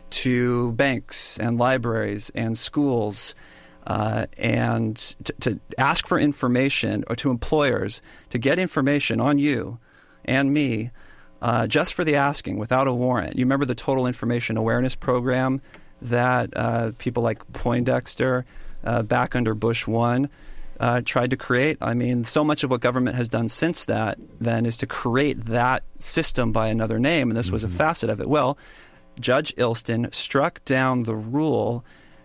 to banks and libraries and schools uh, and t- to ask for information, or to employers to get information on you and me uh, just for the asking, without a warrant. You remember the Total Information Awareness Program that uh, people like Poindexter uh, back under Bush one uh, tried to create? I mean, so much of what government has done since that then is to create that system by another name, and this mm-hmm. was a facet of it. Well, Judge Ilston struck down the rule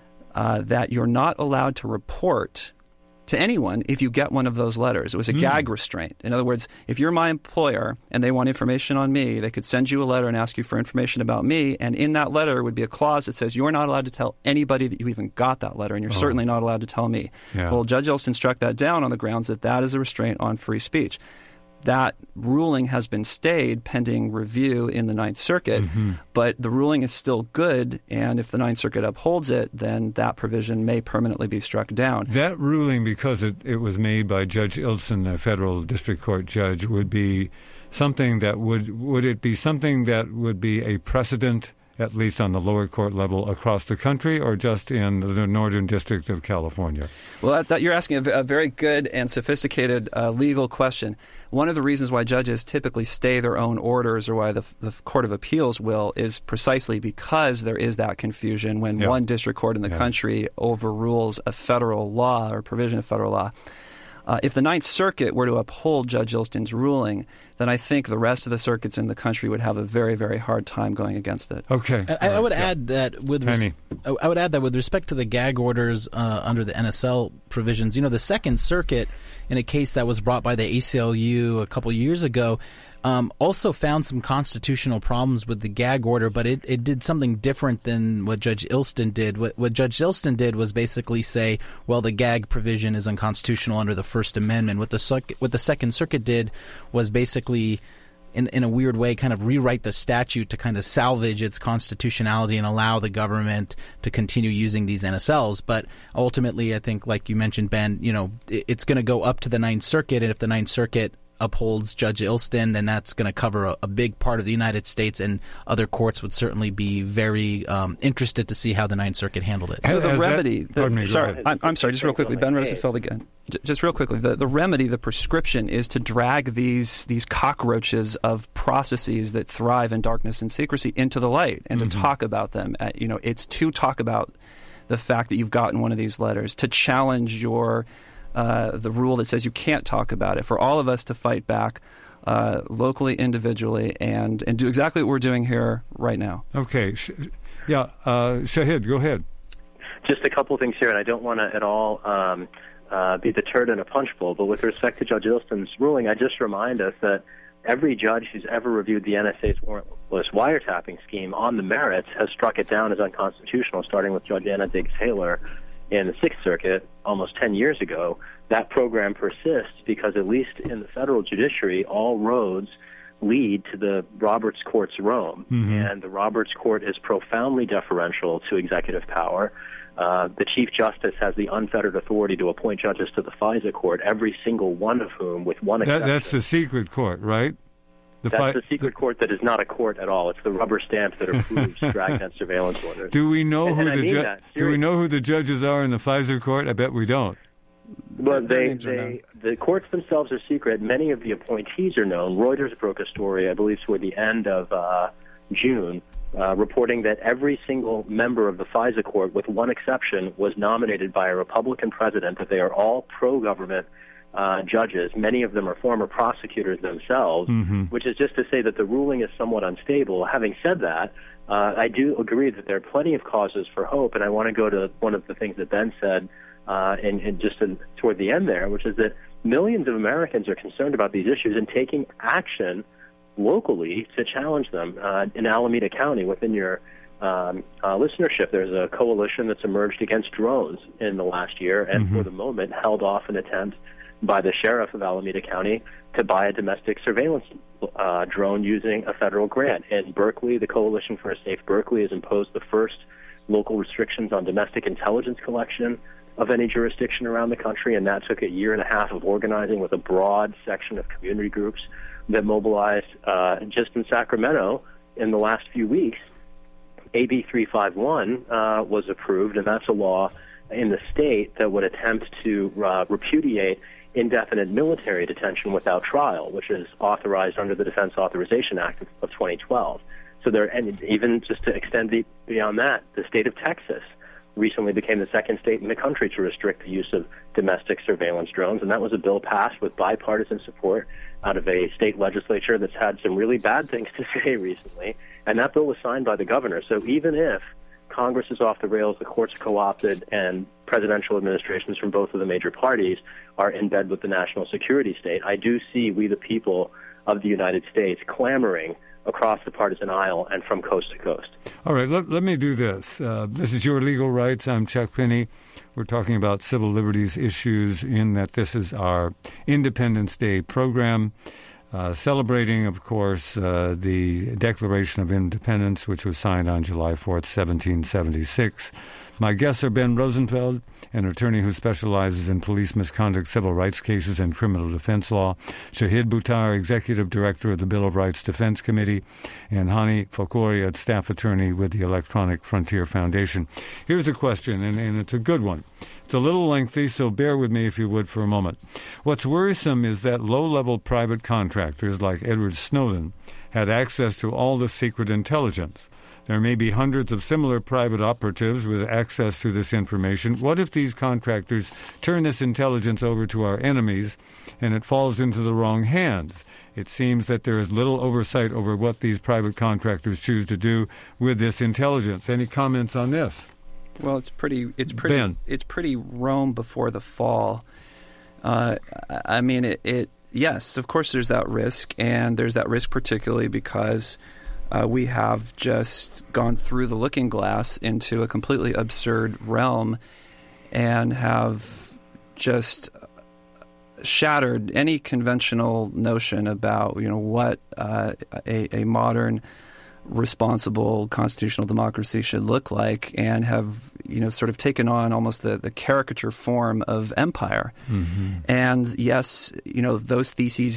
uh, that you're not allowed to report to anyone if you get one of those letters. It was a mm. gag restraint. In other words, if you're my employer and they want information on me, they could send you a letter and ask you for information about me, and in that letter would be a clause that says you're not allowed to tell anybody that you even got that letter, and you're oh. certainly not allowed to tell me. Yeah. Well, Judge Ilston struck that down on the grounds that that is a restraint on free speech. That ruling has been stayed pending review in the Ninth Circuit, mm-hmm. but the ruling is still good, and if the Ninth Circuit upholds it, then that provision may permanently be struck down. That ruling, because it, it was made by Judge Ilston, a federal district court judge, would be something that would, would it be something that would be a precedent, at least on the lower court level, across the country, or just in the Northern District of California? Well, that, that, you're asking a, a very good and sophisticated uh, legal question. One of the reasons why judges typically stay their own orders, or why the, the Court of Appeals will, is precisely because there is that confusion when yeah. one district court in the yeah. country overrules a federal law or provision of federal law. Uh, if the Ninth Circuit were to uphold Judge Ilston's ruling, then I think the rest of the circuits in the country would have a very, very hard time going against it. Okay. I, I would yeah. add that with res- I would add that with respect to the gag orders uh, under the N S L provisions, you know, the Second Circuit, in a case that was brought by the A C L U a couple years ago, Um, also found some constitutional problems with the gag order, but it, it did something different than what Judge Ilston did. What, what Judge Ilston did was basically say, well, the gag provision is unconstitutional under the First Amendment. What the, what the Second Circuit did was basically, in, in a weird way, kind of rewrite the statute to kind of salvage its constitutionality and allow the government to continue using these N S Ls. But ultimately, I think, like you mentioned, Ben, you know, it, it's going to go up to the Ninth Circuit, and if the Ninth Circuit upholds Judge Ilston, then that's going to cover a, a big part of the United States, and other courts would certainly be very um, interested to see how the Ninth Circuit handled it. So the Has remedy, that, the, me, sorry, I'm, I'm sorry, just real quickly, Ben Rosenfeld again. J- just real quickly, the, the remedy, the prescription is to drag these these cockroaches of processes that thrive in darkness and secrecy into the light, and mm-hmm. to talk about them. At, you know, it's to talk about the fact that you've gotten one of these letters, to challenge your uh, the rule that says you can't talk about it, for all of us to fight back uh, locally, individually, and, and do exactly what we're doing here right now. Okay. Yeah, uh, Shahid, go ahead. Just a couple of things here, and I don't want to at all um, uh, be the turd in a punch bowl, but with respect to Judge Ilston's ruling, I just remind us that every judge who's ever reviewed the N S A's warrantless wiretapping scheme on the merits has struck it down as unconstitutional, starting with Judge Anna Diggs-Taylor in the Sixth Circuit almost ten years ago. That program persists because, at least in the federal judiciary, all roads lead to the Roberts Court's Rome, mm-hmm. and the Roberts Court is profoundly deferential to executive power. Uh, the Chief Justice has the unfettered authority to appoint judges to the FISA court, every single one of whom, with one exception. That, that's the secret court, right? The that's fi- the secret court that is not a court at all. It's the rubber stamp that approves dragnet surveillance orders. Do we know and, who and the ju- Do we know who the judges are in the FISA court? I bet we don't. Well, they, they, the courts themselves are secret. Many of the appointees are known. Reuters broke a story, I believe, toward the end of uh, June, uh, reporting that every single member of the FISA court, with one exception, was nominated by a Republican president, that they are all pro-government uh, judges. Many of them are former prosecutors themselves, mm-hmm. which is just to say that the ruling is somewhat unstable. Having said that, uh, I do agree that there are plenty of causes for hope, and I want to go to one of the things that Ben said Uh, and, and just in, toward the end there, which is that millions of Americans are concerned about these issues and taking action locally to challenge them. Uh, in Alameda County, within your um, uh, listenership, there's a coalition that's emerged against drones in the last year, and mm-hmm. for the moment held off an attempt by the sheriff of Alameda County to buy a domestic surveillance uh, drone using a federal grant. In Berkeley, the Coalition for a Safe Berkeley has imposed the first local restrictions on domestic intelligence collection of any jurisdiction around the country, and that took a year and a half of organizing with a broad section of community groups that mobilized. Uh, just in Sacramento, in the last few weeks, A B three fifty-one uh, was approved, and that's a law in the state that would attempt to uh, repudiate indefinite military detention without trial, which is authorized under the Defense Authorization Act of, of twenty twelve. So there, and even just to extend the, beyond that, the state of Texas recently became the second state in the country to restrict the use of domestic surveillance drones, and that was a bill passed with bipartisan support out of a state legislature that's had some really bad things to say recently, and that bill was signed by the governor. So even if Congress is off the rails, the courts are co-opted, and presidential administrations from both of the major parties are in bed with the national security state, I do see we the people of the United States clamoring across the partisan aisle and from coast to coast. All right, let, let me do this. Uh, this is Your Legal Rights. I'm Chuck Pinney. We're talking about civil liberties issues in that this is our Independence Day program, uh, celebrating, of course, uh, the Declaration of Independence, which was signed on July fourth, seventeen seventy-six. My guests are Ben Rosenfeld, an attorney who specializes in police misconduct, civil rights cases, and criminal defense law; Shahid Buttar, executive director of the Bill of Rights Defense Committee; and Hani Fakhoury, staff attorney with the Electronic Frontier Foundation. Here's a question, and, and it's a good one. It's a little lengthy, so bear with me if you would for a moment. What's worrisome is that low-level private contractors like Edward Snowden had access to all the secret intelligence. There may be hundreds of similar private operatives with access to this information. What if these contractors turn this intelligence over to our enemies and it falls into the wrong hands? It seems that there is little oversight over what these private contractors choose to do with this intelligence. Any comments on this? Well, it's pretty. It's pretty. Ben. It's pretty Rome before the fall. Uh, I mean, it, it. Yes, of course, there's that risk, and there's that risk particularly because Uh, we have just gone through the looking glass into a completely absurd realm and have just shattered any conventional notion about, you know, what uh, a, a modern, responsible constitutional democracy should look like, and have, you know, sort of taken on almost the, the caricature form of empire. Mm-hmm. And yes, you know, those theses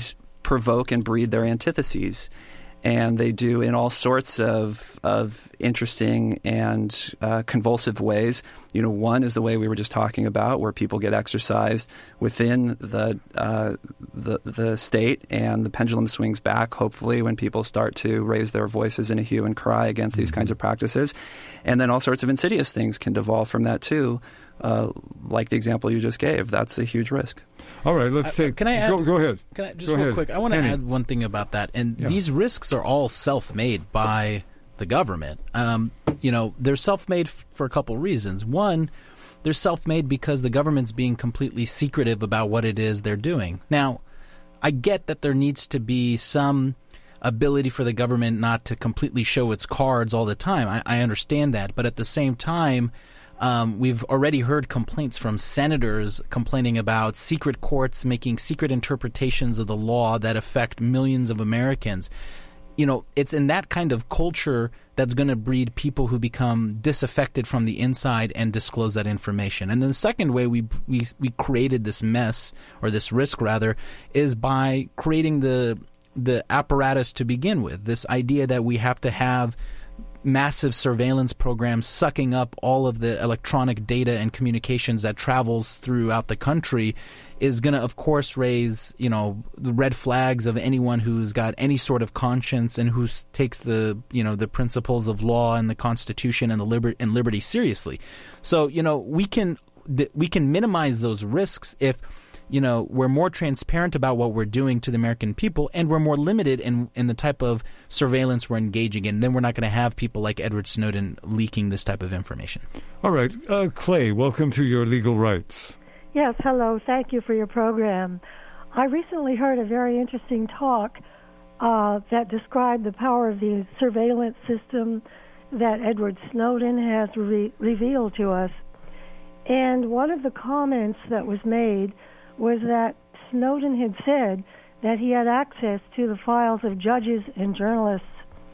provoke and breed their antitheses. And they do in all sorts of of interesting and uh, convulsive ways. You know, one is the way we were just talking about, where people get exercised within the uh, the the state, and the pendulum swings back, hopefully, when people start to raise their voices in a hue and cry against these kinds of practices. And then all sorts of insidious things can devolve from that, too, uh, like the example you just gave. That's a huge risk. All right, let's take. Uh, can I add, go, go ahead. Can I just go real ahead. quick? I want to Penny. add one thing about that. And yeah. these risks are all self-made by the government. Um, you know, they're self-made f- for a couple reasons. One, they're self-made because the government's being completely secretive about what it is they're doing. Now, I get that there needs to be some ability for the government not to completely show its cards all the time. I, I understand that, but at the same time. Um, we've already heard complaints from senators complaining about secret courts making secret interpretations of the law that affect millions of Americans. You know, it's in that kind of culture that's going to breed people who become disaffected from the inside and disclose that information. And then the second way we we we created this mess, or this risk rather, is by creating the the apparatus to begin with. This idea that we have to have massive surveillance programs sucking up all of the electronic data and communications that travels throughout the country is going to, of course, raise, you know, the red flags of anyone who's got any sort of conscience and who takes the, you know, the principles of law and the Constitution and the liber- and liberty seriously. So, you know, we can we can minimize those risks if, you know, we're more transparent about what we're doing to the American people, and we're more limited in in the type of surveillance we're engaging in. Then we're not going to have people like Edward Snowden leaking this type of information. All right. Uh, Clay, welcome to Your Legal Rights. Yes, hello. Thank you for your program. I recently heard a very interesting talk uh, that described the power of the surveillance system that Edward Snowden has re- revealed to us. And one of the comments that was made was that Snowden had said that he had access to the files of judges and journalists.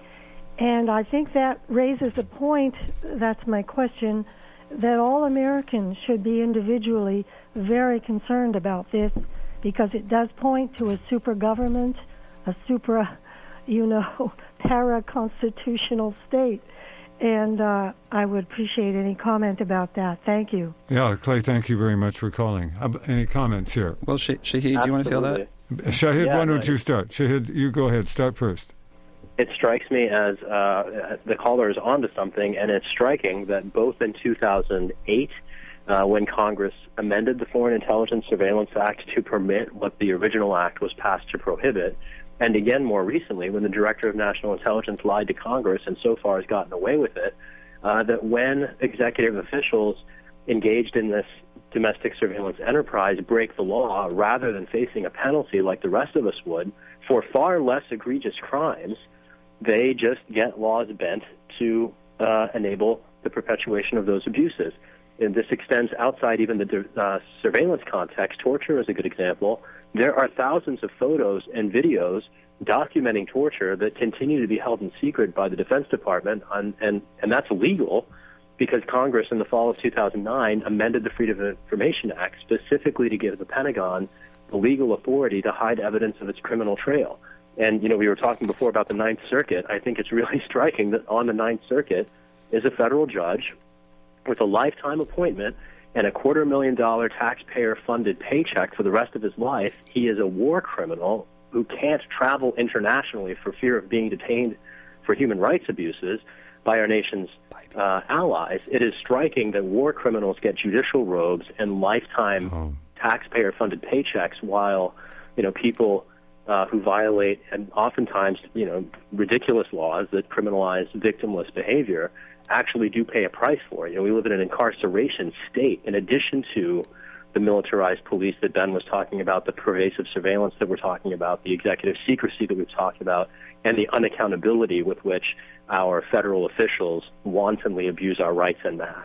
And I think that raises a point, that's my question, that all Americans should be individually very concerned about this, because it does point to a super government, a supra, you know, para-constitutional state. And uh, I would appreciate any comment about that. Thank you. Yeah, Clay, thank you very much for calling. Uh, any comments here? Well, Sh- Shahid, do you want to feel that? Shahid, yeah, why don't no, you start? Shahid, you go ahead. Start first. It strikes me as uh, the caller is onto something, and it's striking that both in two thousand eight, uh, when Congress amended the Foreign Intelligence Surveillance Act to permit what the original act was passed to prohibit, and again more recently when the Director of National Intelligence lied to Congress and so far has gotten away with it, uh, that when executive officials engaged in this domestic surveillance enterprise break the law rather than facing a penalty like the rest of us would for far less egregious crimes, they just get laws bent to uh, enable the perpetuation of those abuses. And this extends outside even the uh, surveillance context. Torture is a good example. There are thousands of photos and videos documenting torture that continue to be held in secret by the Defense Department, on, and, and that's illegal because Congress in the fall of two thousand nine amended the Freedom of Information Act specifically to give the Pentagon the legal authority to hide evidence of its criminal trail. And, you know, we were talking before about the Ninth Circuit. I think it's really striking that on the Ninth Circuit is a federal judge with a lifetime appointment and a quarter million dollar taxpayer-funded paycheck for the rest of his life. He is a war criminal who can't travel internationally for fear of being detained for human rights abuses by our nation's uh, allies. It is striking that war criminals get judicial robes and lifetime oh. taxpayer-funded paychecks, while, you know, people uh, who violate and oftentimes, you know, ridiculous laws that criminalize victimless behavior actually do pay a price for it. You know, we live in an incarceration state in addition to the militarized police that Ben was talking about, the pervasive surveillance that we're talking about, the executive secrecy that we've talked about, and the unaccountability with which our federal officials wantonly abuse our rights en masse.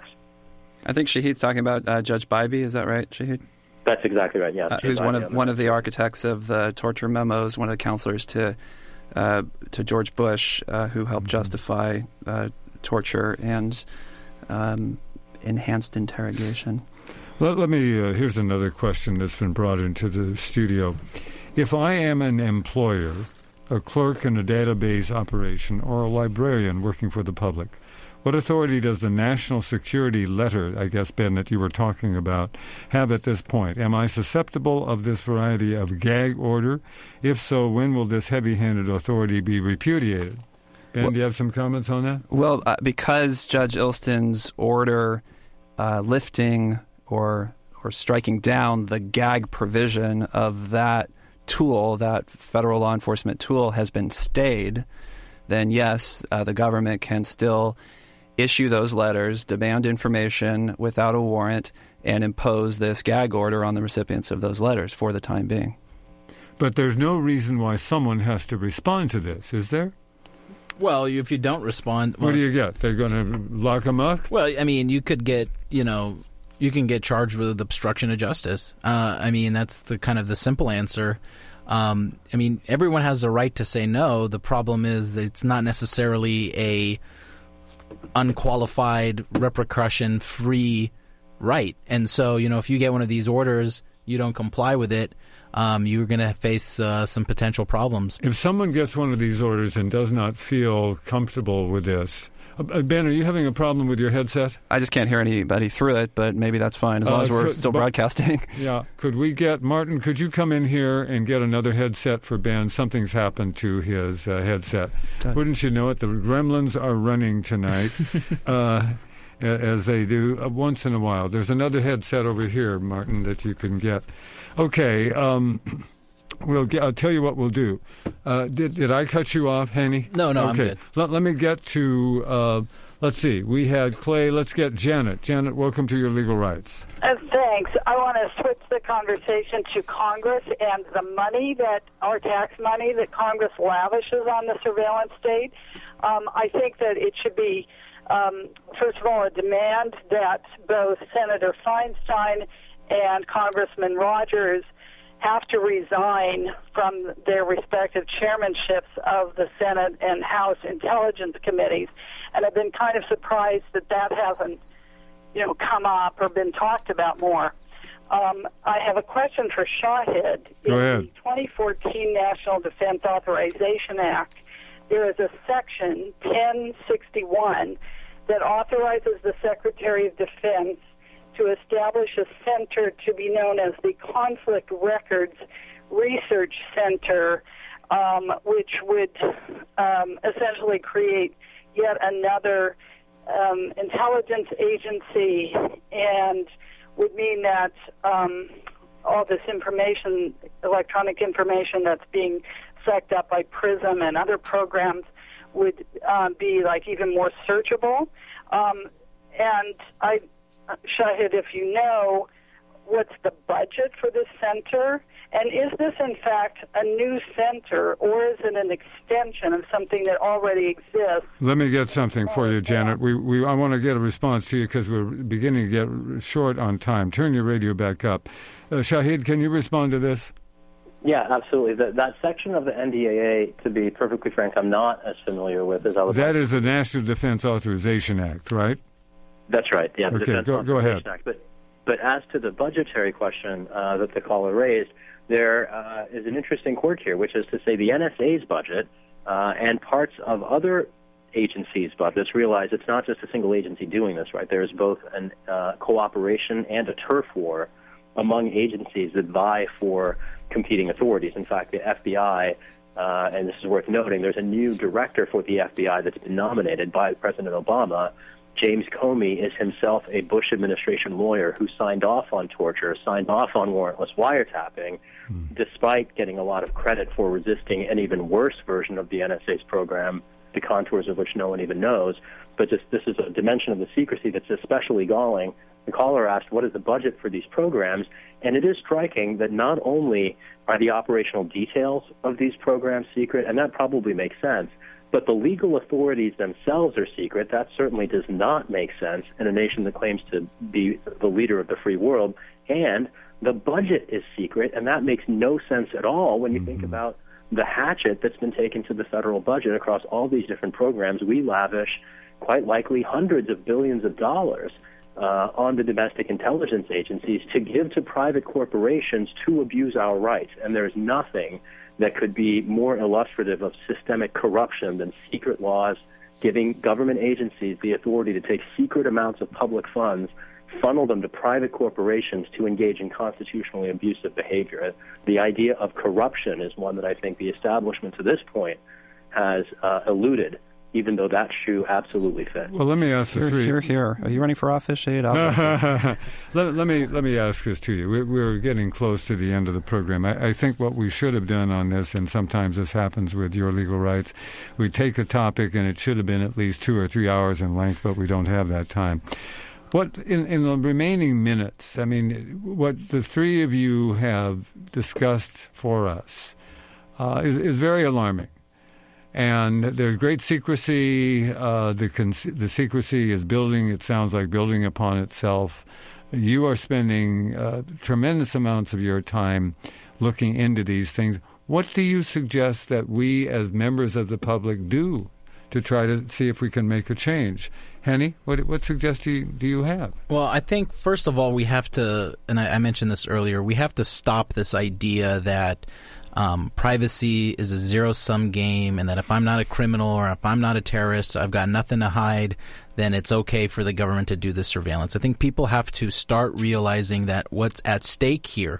I think Shahid's talking about uh, Judge Bybee. Is that right, Shahid? That's exactly right, yes. Uh, who's one of one of the architects of the torture memos, one of the counselors to uh, to George Bush, uh, who helped mm-hmm. justify uh, torture and um, enhanced interrogation. Let, let me, uh, here's another question that's been brought into the studio. If I am an employer, a clerk in a database operation, or a librarian working for the public, what authority does the national security letter, I guess, Ben, that you were talking about, have at this point? Am I susceptible of this variety of gag order? If so, when will this heavy-handed authority be repudiated? Ben, well, do you have some comments on that? Well, uh, because Judge Ilston's order uh, lifting or or striking down the gag provision of that tool, that federal law enforcement tool, has been stayed, then yes, uh, the government can still issue those letters, demand information without a warrant, and impose this gag order on the recipients of those letters for the time being. But there's no reason why someone has to respond to this, is there? Well, if you don't respond... Well, what do you get? They're going to lock them up? Well, I mean, you could get, you know, you can get charged with obstruction of justice. Uh, I mean, that's the kind of the simple answer. Um, I mean, everyone has the right to say no. The problem is that it's not necessarily a unqualified, repercussion-free right. And so, you know, if you get one of these orders, you don't comply with it, um, you're going to face uh, some potential problems. If someone gets one of these orders and does not feel comfortable with this, uh, Ben, are you having a problem with your headset? I just can't hear anybody through it, but maybe that's fine as long uh, as we're could, still but, broadcasting. Yeah. Could we get, Martin, could you come in here and get another headset for Ben? Something's happened to his uh, headset. Okay. Wouldn't you know it? The gremlins are running tonight, uh, as they do uh, once in a while. There's another headset over here, Martin, that you can get. Okay. Um, we'll get, I'll tell you what we'll do. Uh, did, did I cut you off, Hanny? No, no, okay. I'm good. Let, let me get to... Uh, Let's see. We had Clay. Let's get Janet. Janet, welcome to Your Legal Rights. Uh, thanks. I want to switch the conversation to Congress and the money that, our tax money that Congress lavishes on the surveillance state. Um, I think that it should be, um, first of all, a demand that both Senator Feinstein and Congressman Rogers have to resign from their respective chairmanships of the Senate and House Intelligence Committees. And I've been kind of surprised that that hasn't, you know, come up or been talked about more. Um, I have a question for Shahid. Go ahead. In the twenty fourteen National Defense Authorization Act, there is a section, ten sixty-one, that authorizes the Secretary of Defense to establish a center to be known as the Conflict Records Research Center, um, which would um, essentially create yet another um, intelligence agency and would mean that um, all this information, electronic information that's being sucked up by PRISM and other programs would uh, be like even more searchable. Um, and I, Shahid, if you know, what's the budget for this center? And is this, in fact, a new center, or is it an extension of something that already exists? Let me get something for you, Janet. We, we, I want to get a response to you because we're beginning to get short on time. Turn your radio back up. Uh, Shahid, can you respond to this? Yeah, absolutely. That, that section of the N D A A, to be perfectly frank, I'm not as familiar with as I was. That is the National Defense Authorization Act, right? That's right. Yeah. The okay, Defense go, go ahead. Act. But, but as to the budgetary question uh, that the caller raised, there uh, is an interesting quirk here, which is to say the N S A's budget uh, and parts of other agencies' budgets realize it's not just a single agency doing this, right? There's both an uh, cooperation and a turf war among agencies that vie for competing authorities. In fact, the F B I, uh, and this is worth noting, there's a new director for the F B I that's been nominated by President Obama. James Comey is himself a Bush administration lawyer who signed off on torture, signed off on warrantless wiretapping, hmm. despite getting a lot of credit for resisting an even worse version of the N S A's program, the contours of which no one even knows. But just this is a dimension of the secrecy that's especially galling. The caller asked, what is the budget for these programs? And it is striking that not only are the operational details of these programs secret, and that probably makes sense, but the legal authorities themselves are secret. That certainly does not make sense in a nation that claims to be the leader of the free world. And the budget is secret, and that makes no sense at all when you mm-hmm. think about the hatchet that's been taken to the federal budget across all these different programs. We lavish, quite likely, hundreds of billions of dollars uh, on the domestic intelligence agencies to give to private corporations to abuse our rights. And there's nothing that could be more illustrative of systemic corruption than secret laws giving government agencies the authority to take secret amounts of public funds, funnel them to private corporations to engage in constitutionally abusive behavior. The idea of corruption is one that I think the establishment to this point has uh, eluded, even though that shoe absolutely fits. Well, let me ask the here, three. Here, here. Are you running for office, Shahid? let, let me let me ask this to you. We're, we're getting close to the end of the program. I, I think what we should have done on this, and sometimes this happens with Your Legal Rights, we take a topic and it should have been at least two or three hours in length, but we don't have that time. What in, in the remaining minutes, I mean, what the three of you have discussed for us uh, is, is very alarming. And there's great secrecy. Uh, the con- the secrecy is building, it sounds like, building upon itself. You are spending uh, tremendous amounts of your time looking into these things. What do you suggest that we as members of the public do to try to see if we can make a change? Henny, what, what suggestion do you have? Well, I think, first of all, we have to, and I, I mentioned this earlier, we have to stop this idea that Um, privacy is a zero-sum game, and that if I'm not a criminal or if I'm not a terrorist, I've got nothing to hide, then it's okay for the government to do this surveillance. I think people have to start realizing that what's at stake here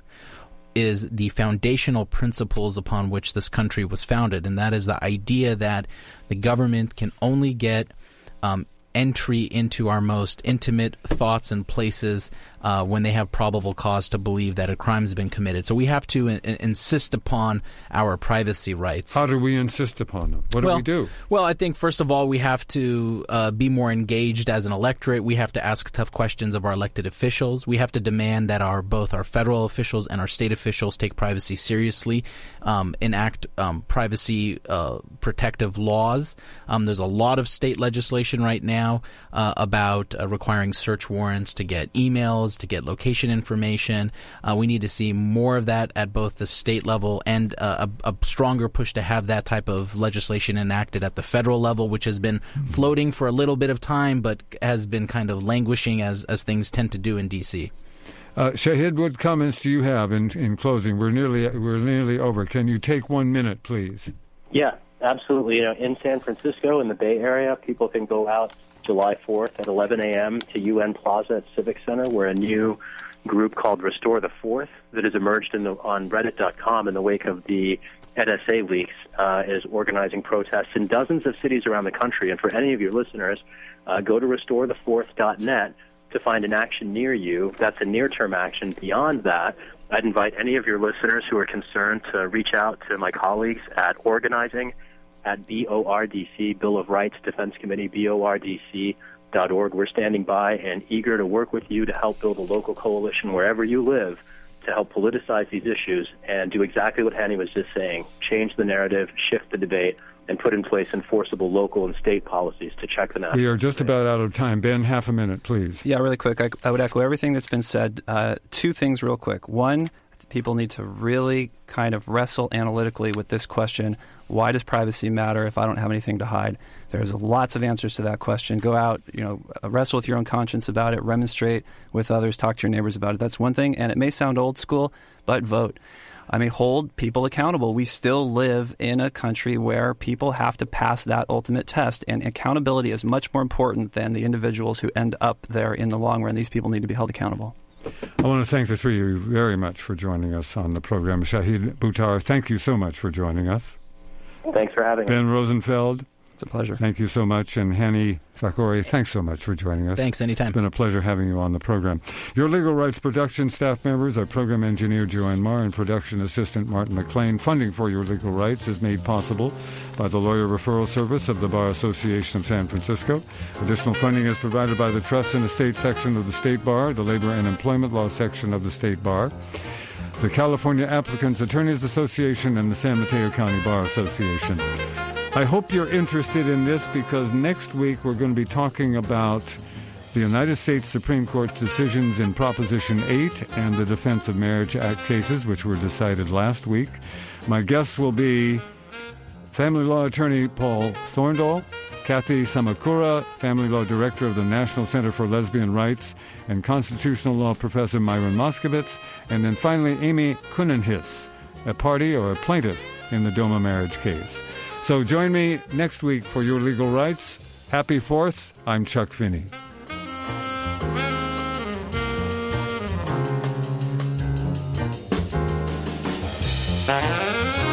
is the foundational principles upon which this country was founded, and that is the idea that the government can only get um, entry into our most intimate thoughts and places uh, when they have probable cause to believe that a crime has been committed. So we have to in- insist upon our privacy rights. How do we insist upon them? What well, do we do? Well, I think, first of all, we have to uh, be more engaged as an electorate. We have to ask tough questions of our elected officials. We have to demand that our both our federal officials and our state officials take privacy seriously, um, enact um, privacy uh, protective laws. Um, there's a lot of state legislation right now uh, about uh, requiring search warrants to get emails, to get location information. Uh, we need to see more of that at both the state level and uh, a, a stronger push to have that type of legislation enacted at the federal level, which has been mm-hmm. floating for a little bit of time, but has been kind of languishing as, as things tend to do in D C. Uh, Shahid, what comments do you have in, in closing? We're nearly we're nearly over. Can you take one minute, please? Yeah, absolutely. You know, in San Francisco, in the Bay Area, people can go out July fourth at eleven a.m. to U N Plaza at Civic Center, where a new group called Restore the Fourth that has emerged in the, on Reddit dot com in the wake of the N S A leaks uh, is organizing protests in dozens of cities around the country. And for any of your listeners, uh, go to restore the fourth dot net to find an action near you. That's a near-term action. Beyond that, I'd invite any of your listeners who are concerned to reach out to my colleagues at organizing at B O R D C, Bill of Rights Defense Committee, B O R D C dot org. We're standing by and eager to work with you to help build a local coalition wherever you live to help politicize these issues and do exactly what Hanny was just saying, change the narrative, shift the debate, and put in place enforceable local and state policies to check the national. We are just about out of time. Ben, half a minute, please. Yeah, really quick. I, I would echo everything that's been said. Uh, two things real quick. One, people need to really kind of wrestle analytically with this question. Why does privacy matter if I don't have anything to hide? There's lots of answers to that question. Go out, you know, wrestle with your own conscience about it, remonstrate with others, talk to your neighbors about it. That's one thing, and it may sound old school, but vote. I mean, hold people accountable. We still live in a country where people have to pass that ultimate test, and accountability is much more important than the individuals who end up there in the long run. These people need to be held accountable. I want to thank the three of you very much for joining us on the program. Shahid Buttar, thank you so much for joining us. Thanks for having Ben me. Ben Rosenfeld. It's a pleasure. Thank you so much. And Hanny Fakhoury, thanks so much for joining us. Thanks, anytime. It's been a pleasure having you on the program. Your Legal Rights production staff members are program engineer Joanne Marr and production assistant Martin McLean. Funding for Your Legal Rights is made possible by the Lawyer Referral Service of the Bar Association of San Francisco. Additional funding is provided by the Trust and Estate section of the State Bar, the Labor and Employment Law section of the State Bar, the California Applicants Attorneys Association, and the San Mateo County Bar Association. I hope you're interested in this because next week we're going to be talking about the United States Supreme Court's decisions in Proposition eight and the Defense of Marriage Act cases, which were decided last week. My guests will be family law attorney Paul Thorndall Kathy Samakura, Family Law Director of the National Center for Lesbian Rights, and Constitutional Law Professor Myron Moskowitz, and then finally Amy Kunenhiss, a party or a plaintiff in the DOMA marriage case. So join me next week for Your Legal Rights. Happy Fourth. I'm Chuck Finney. Bye.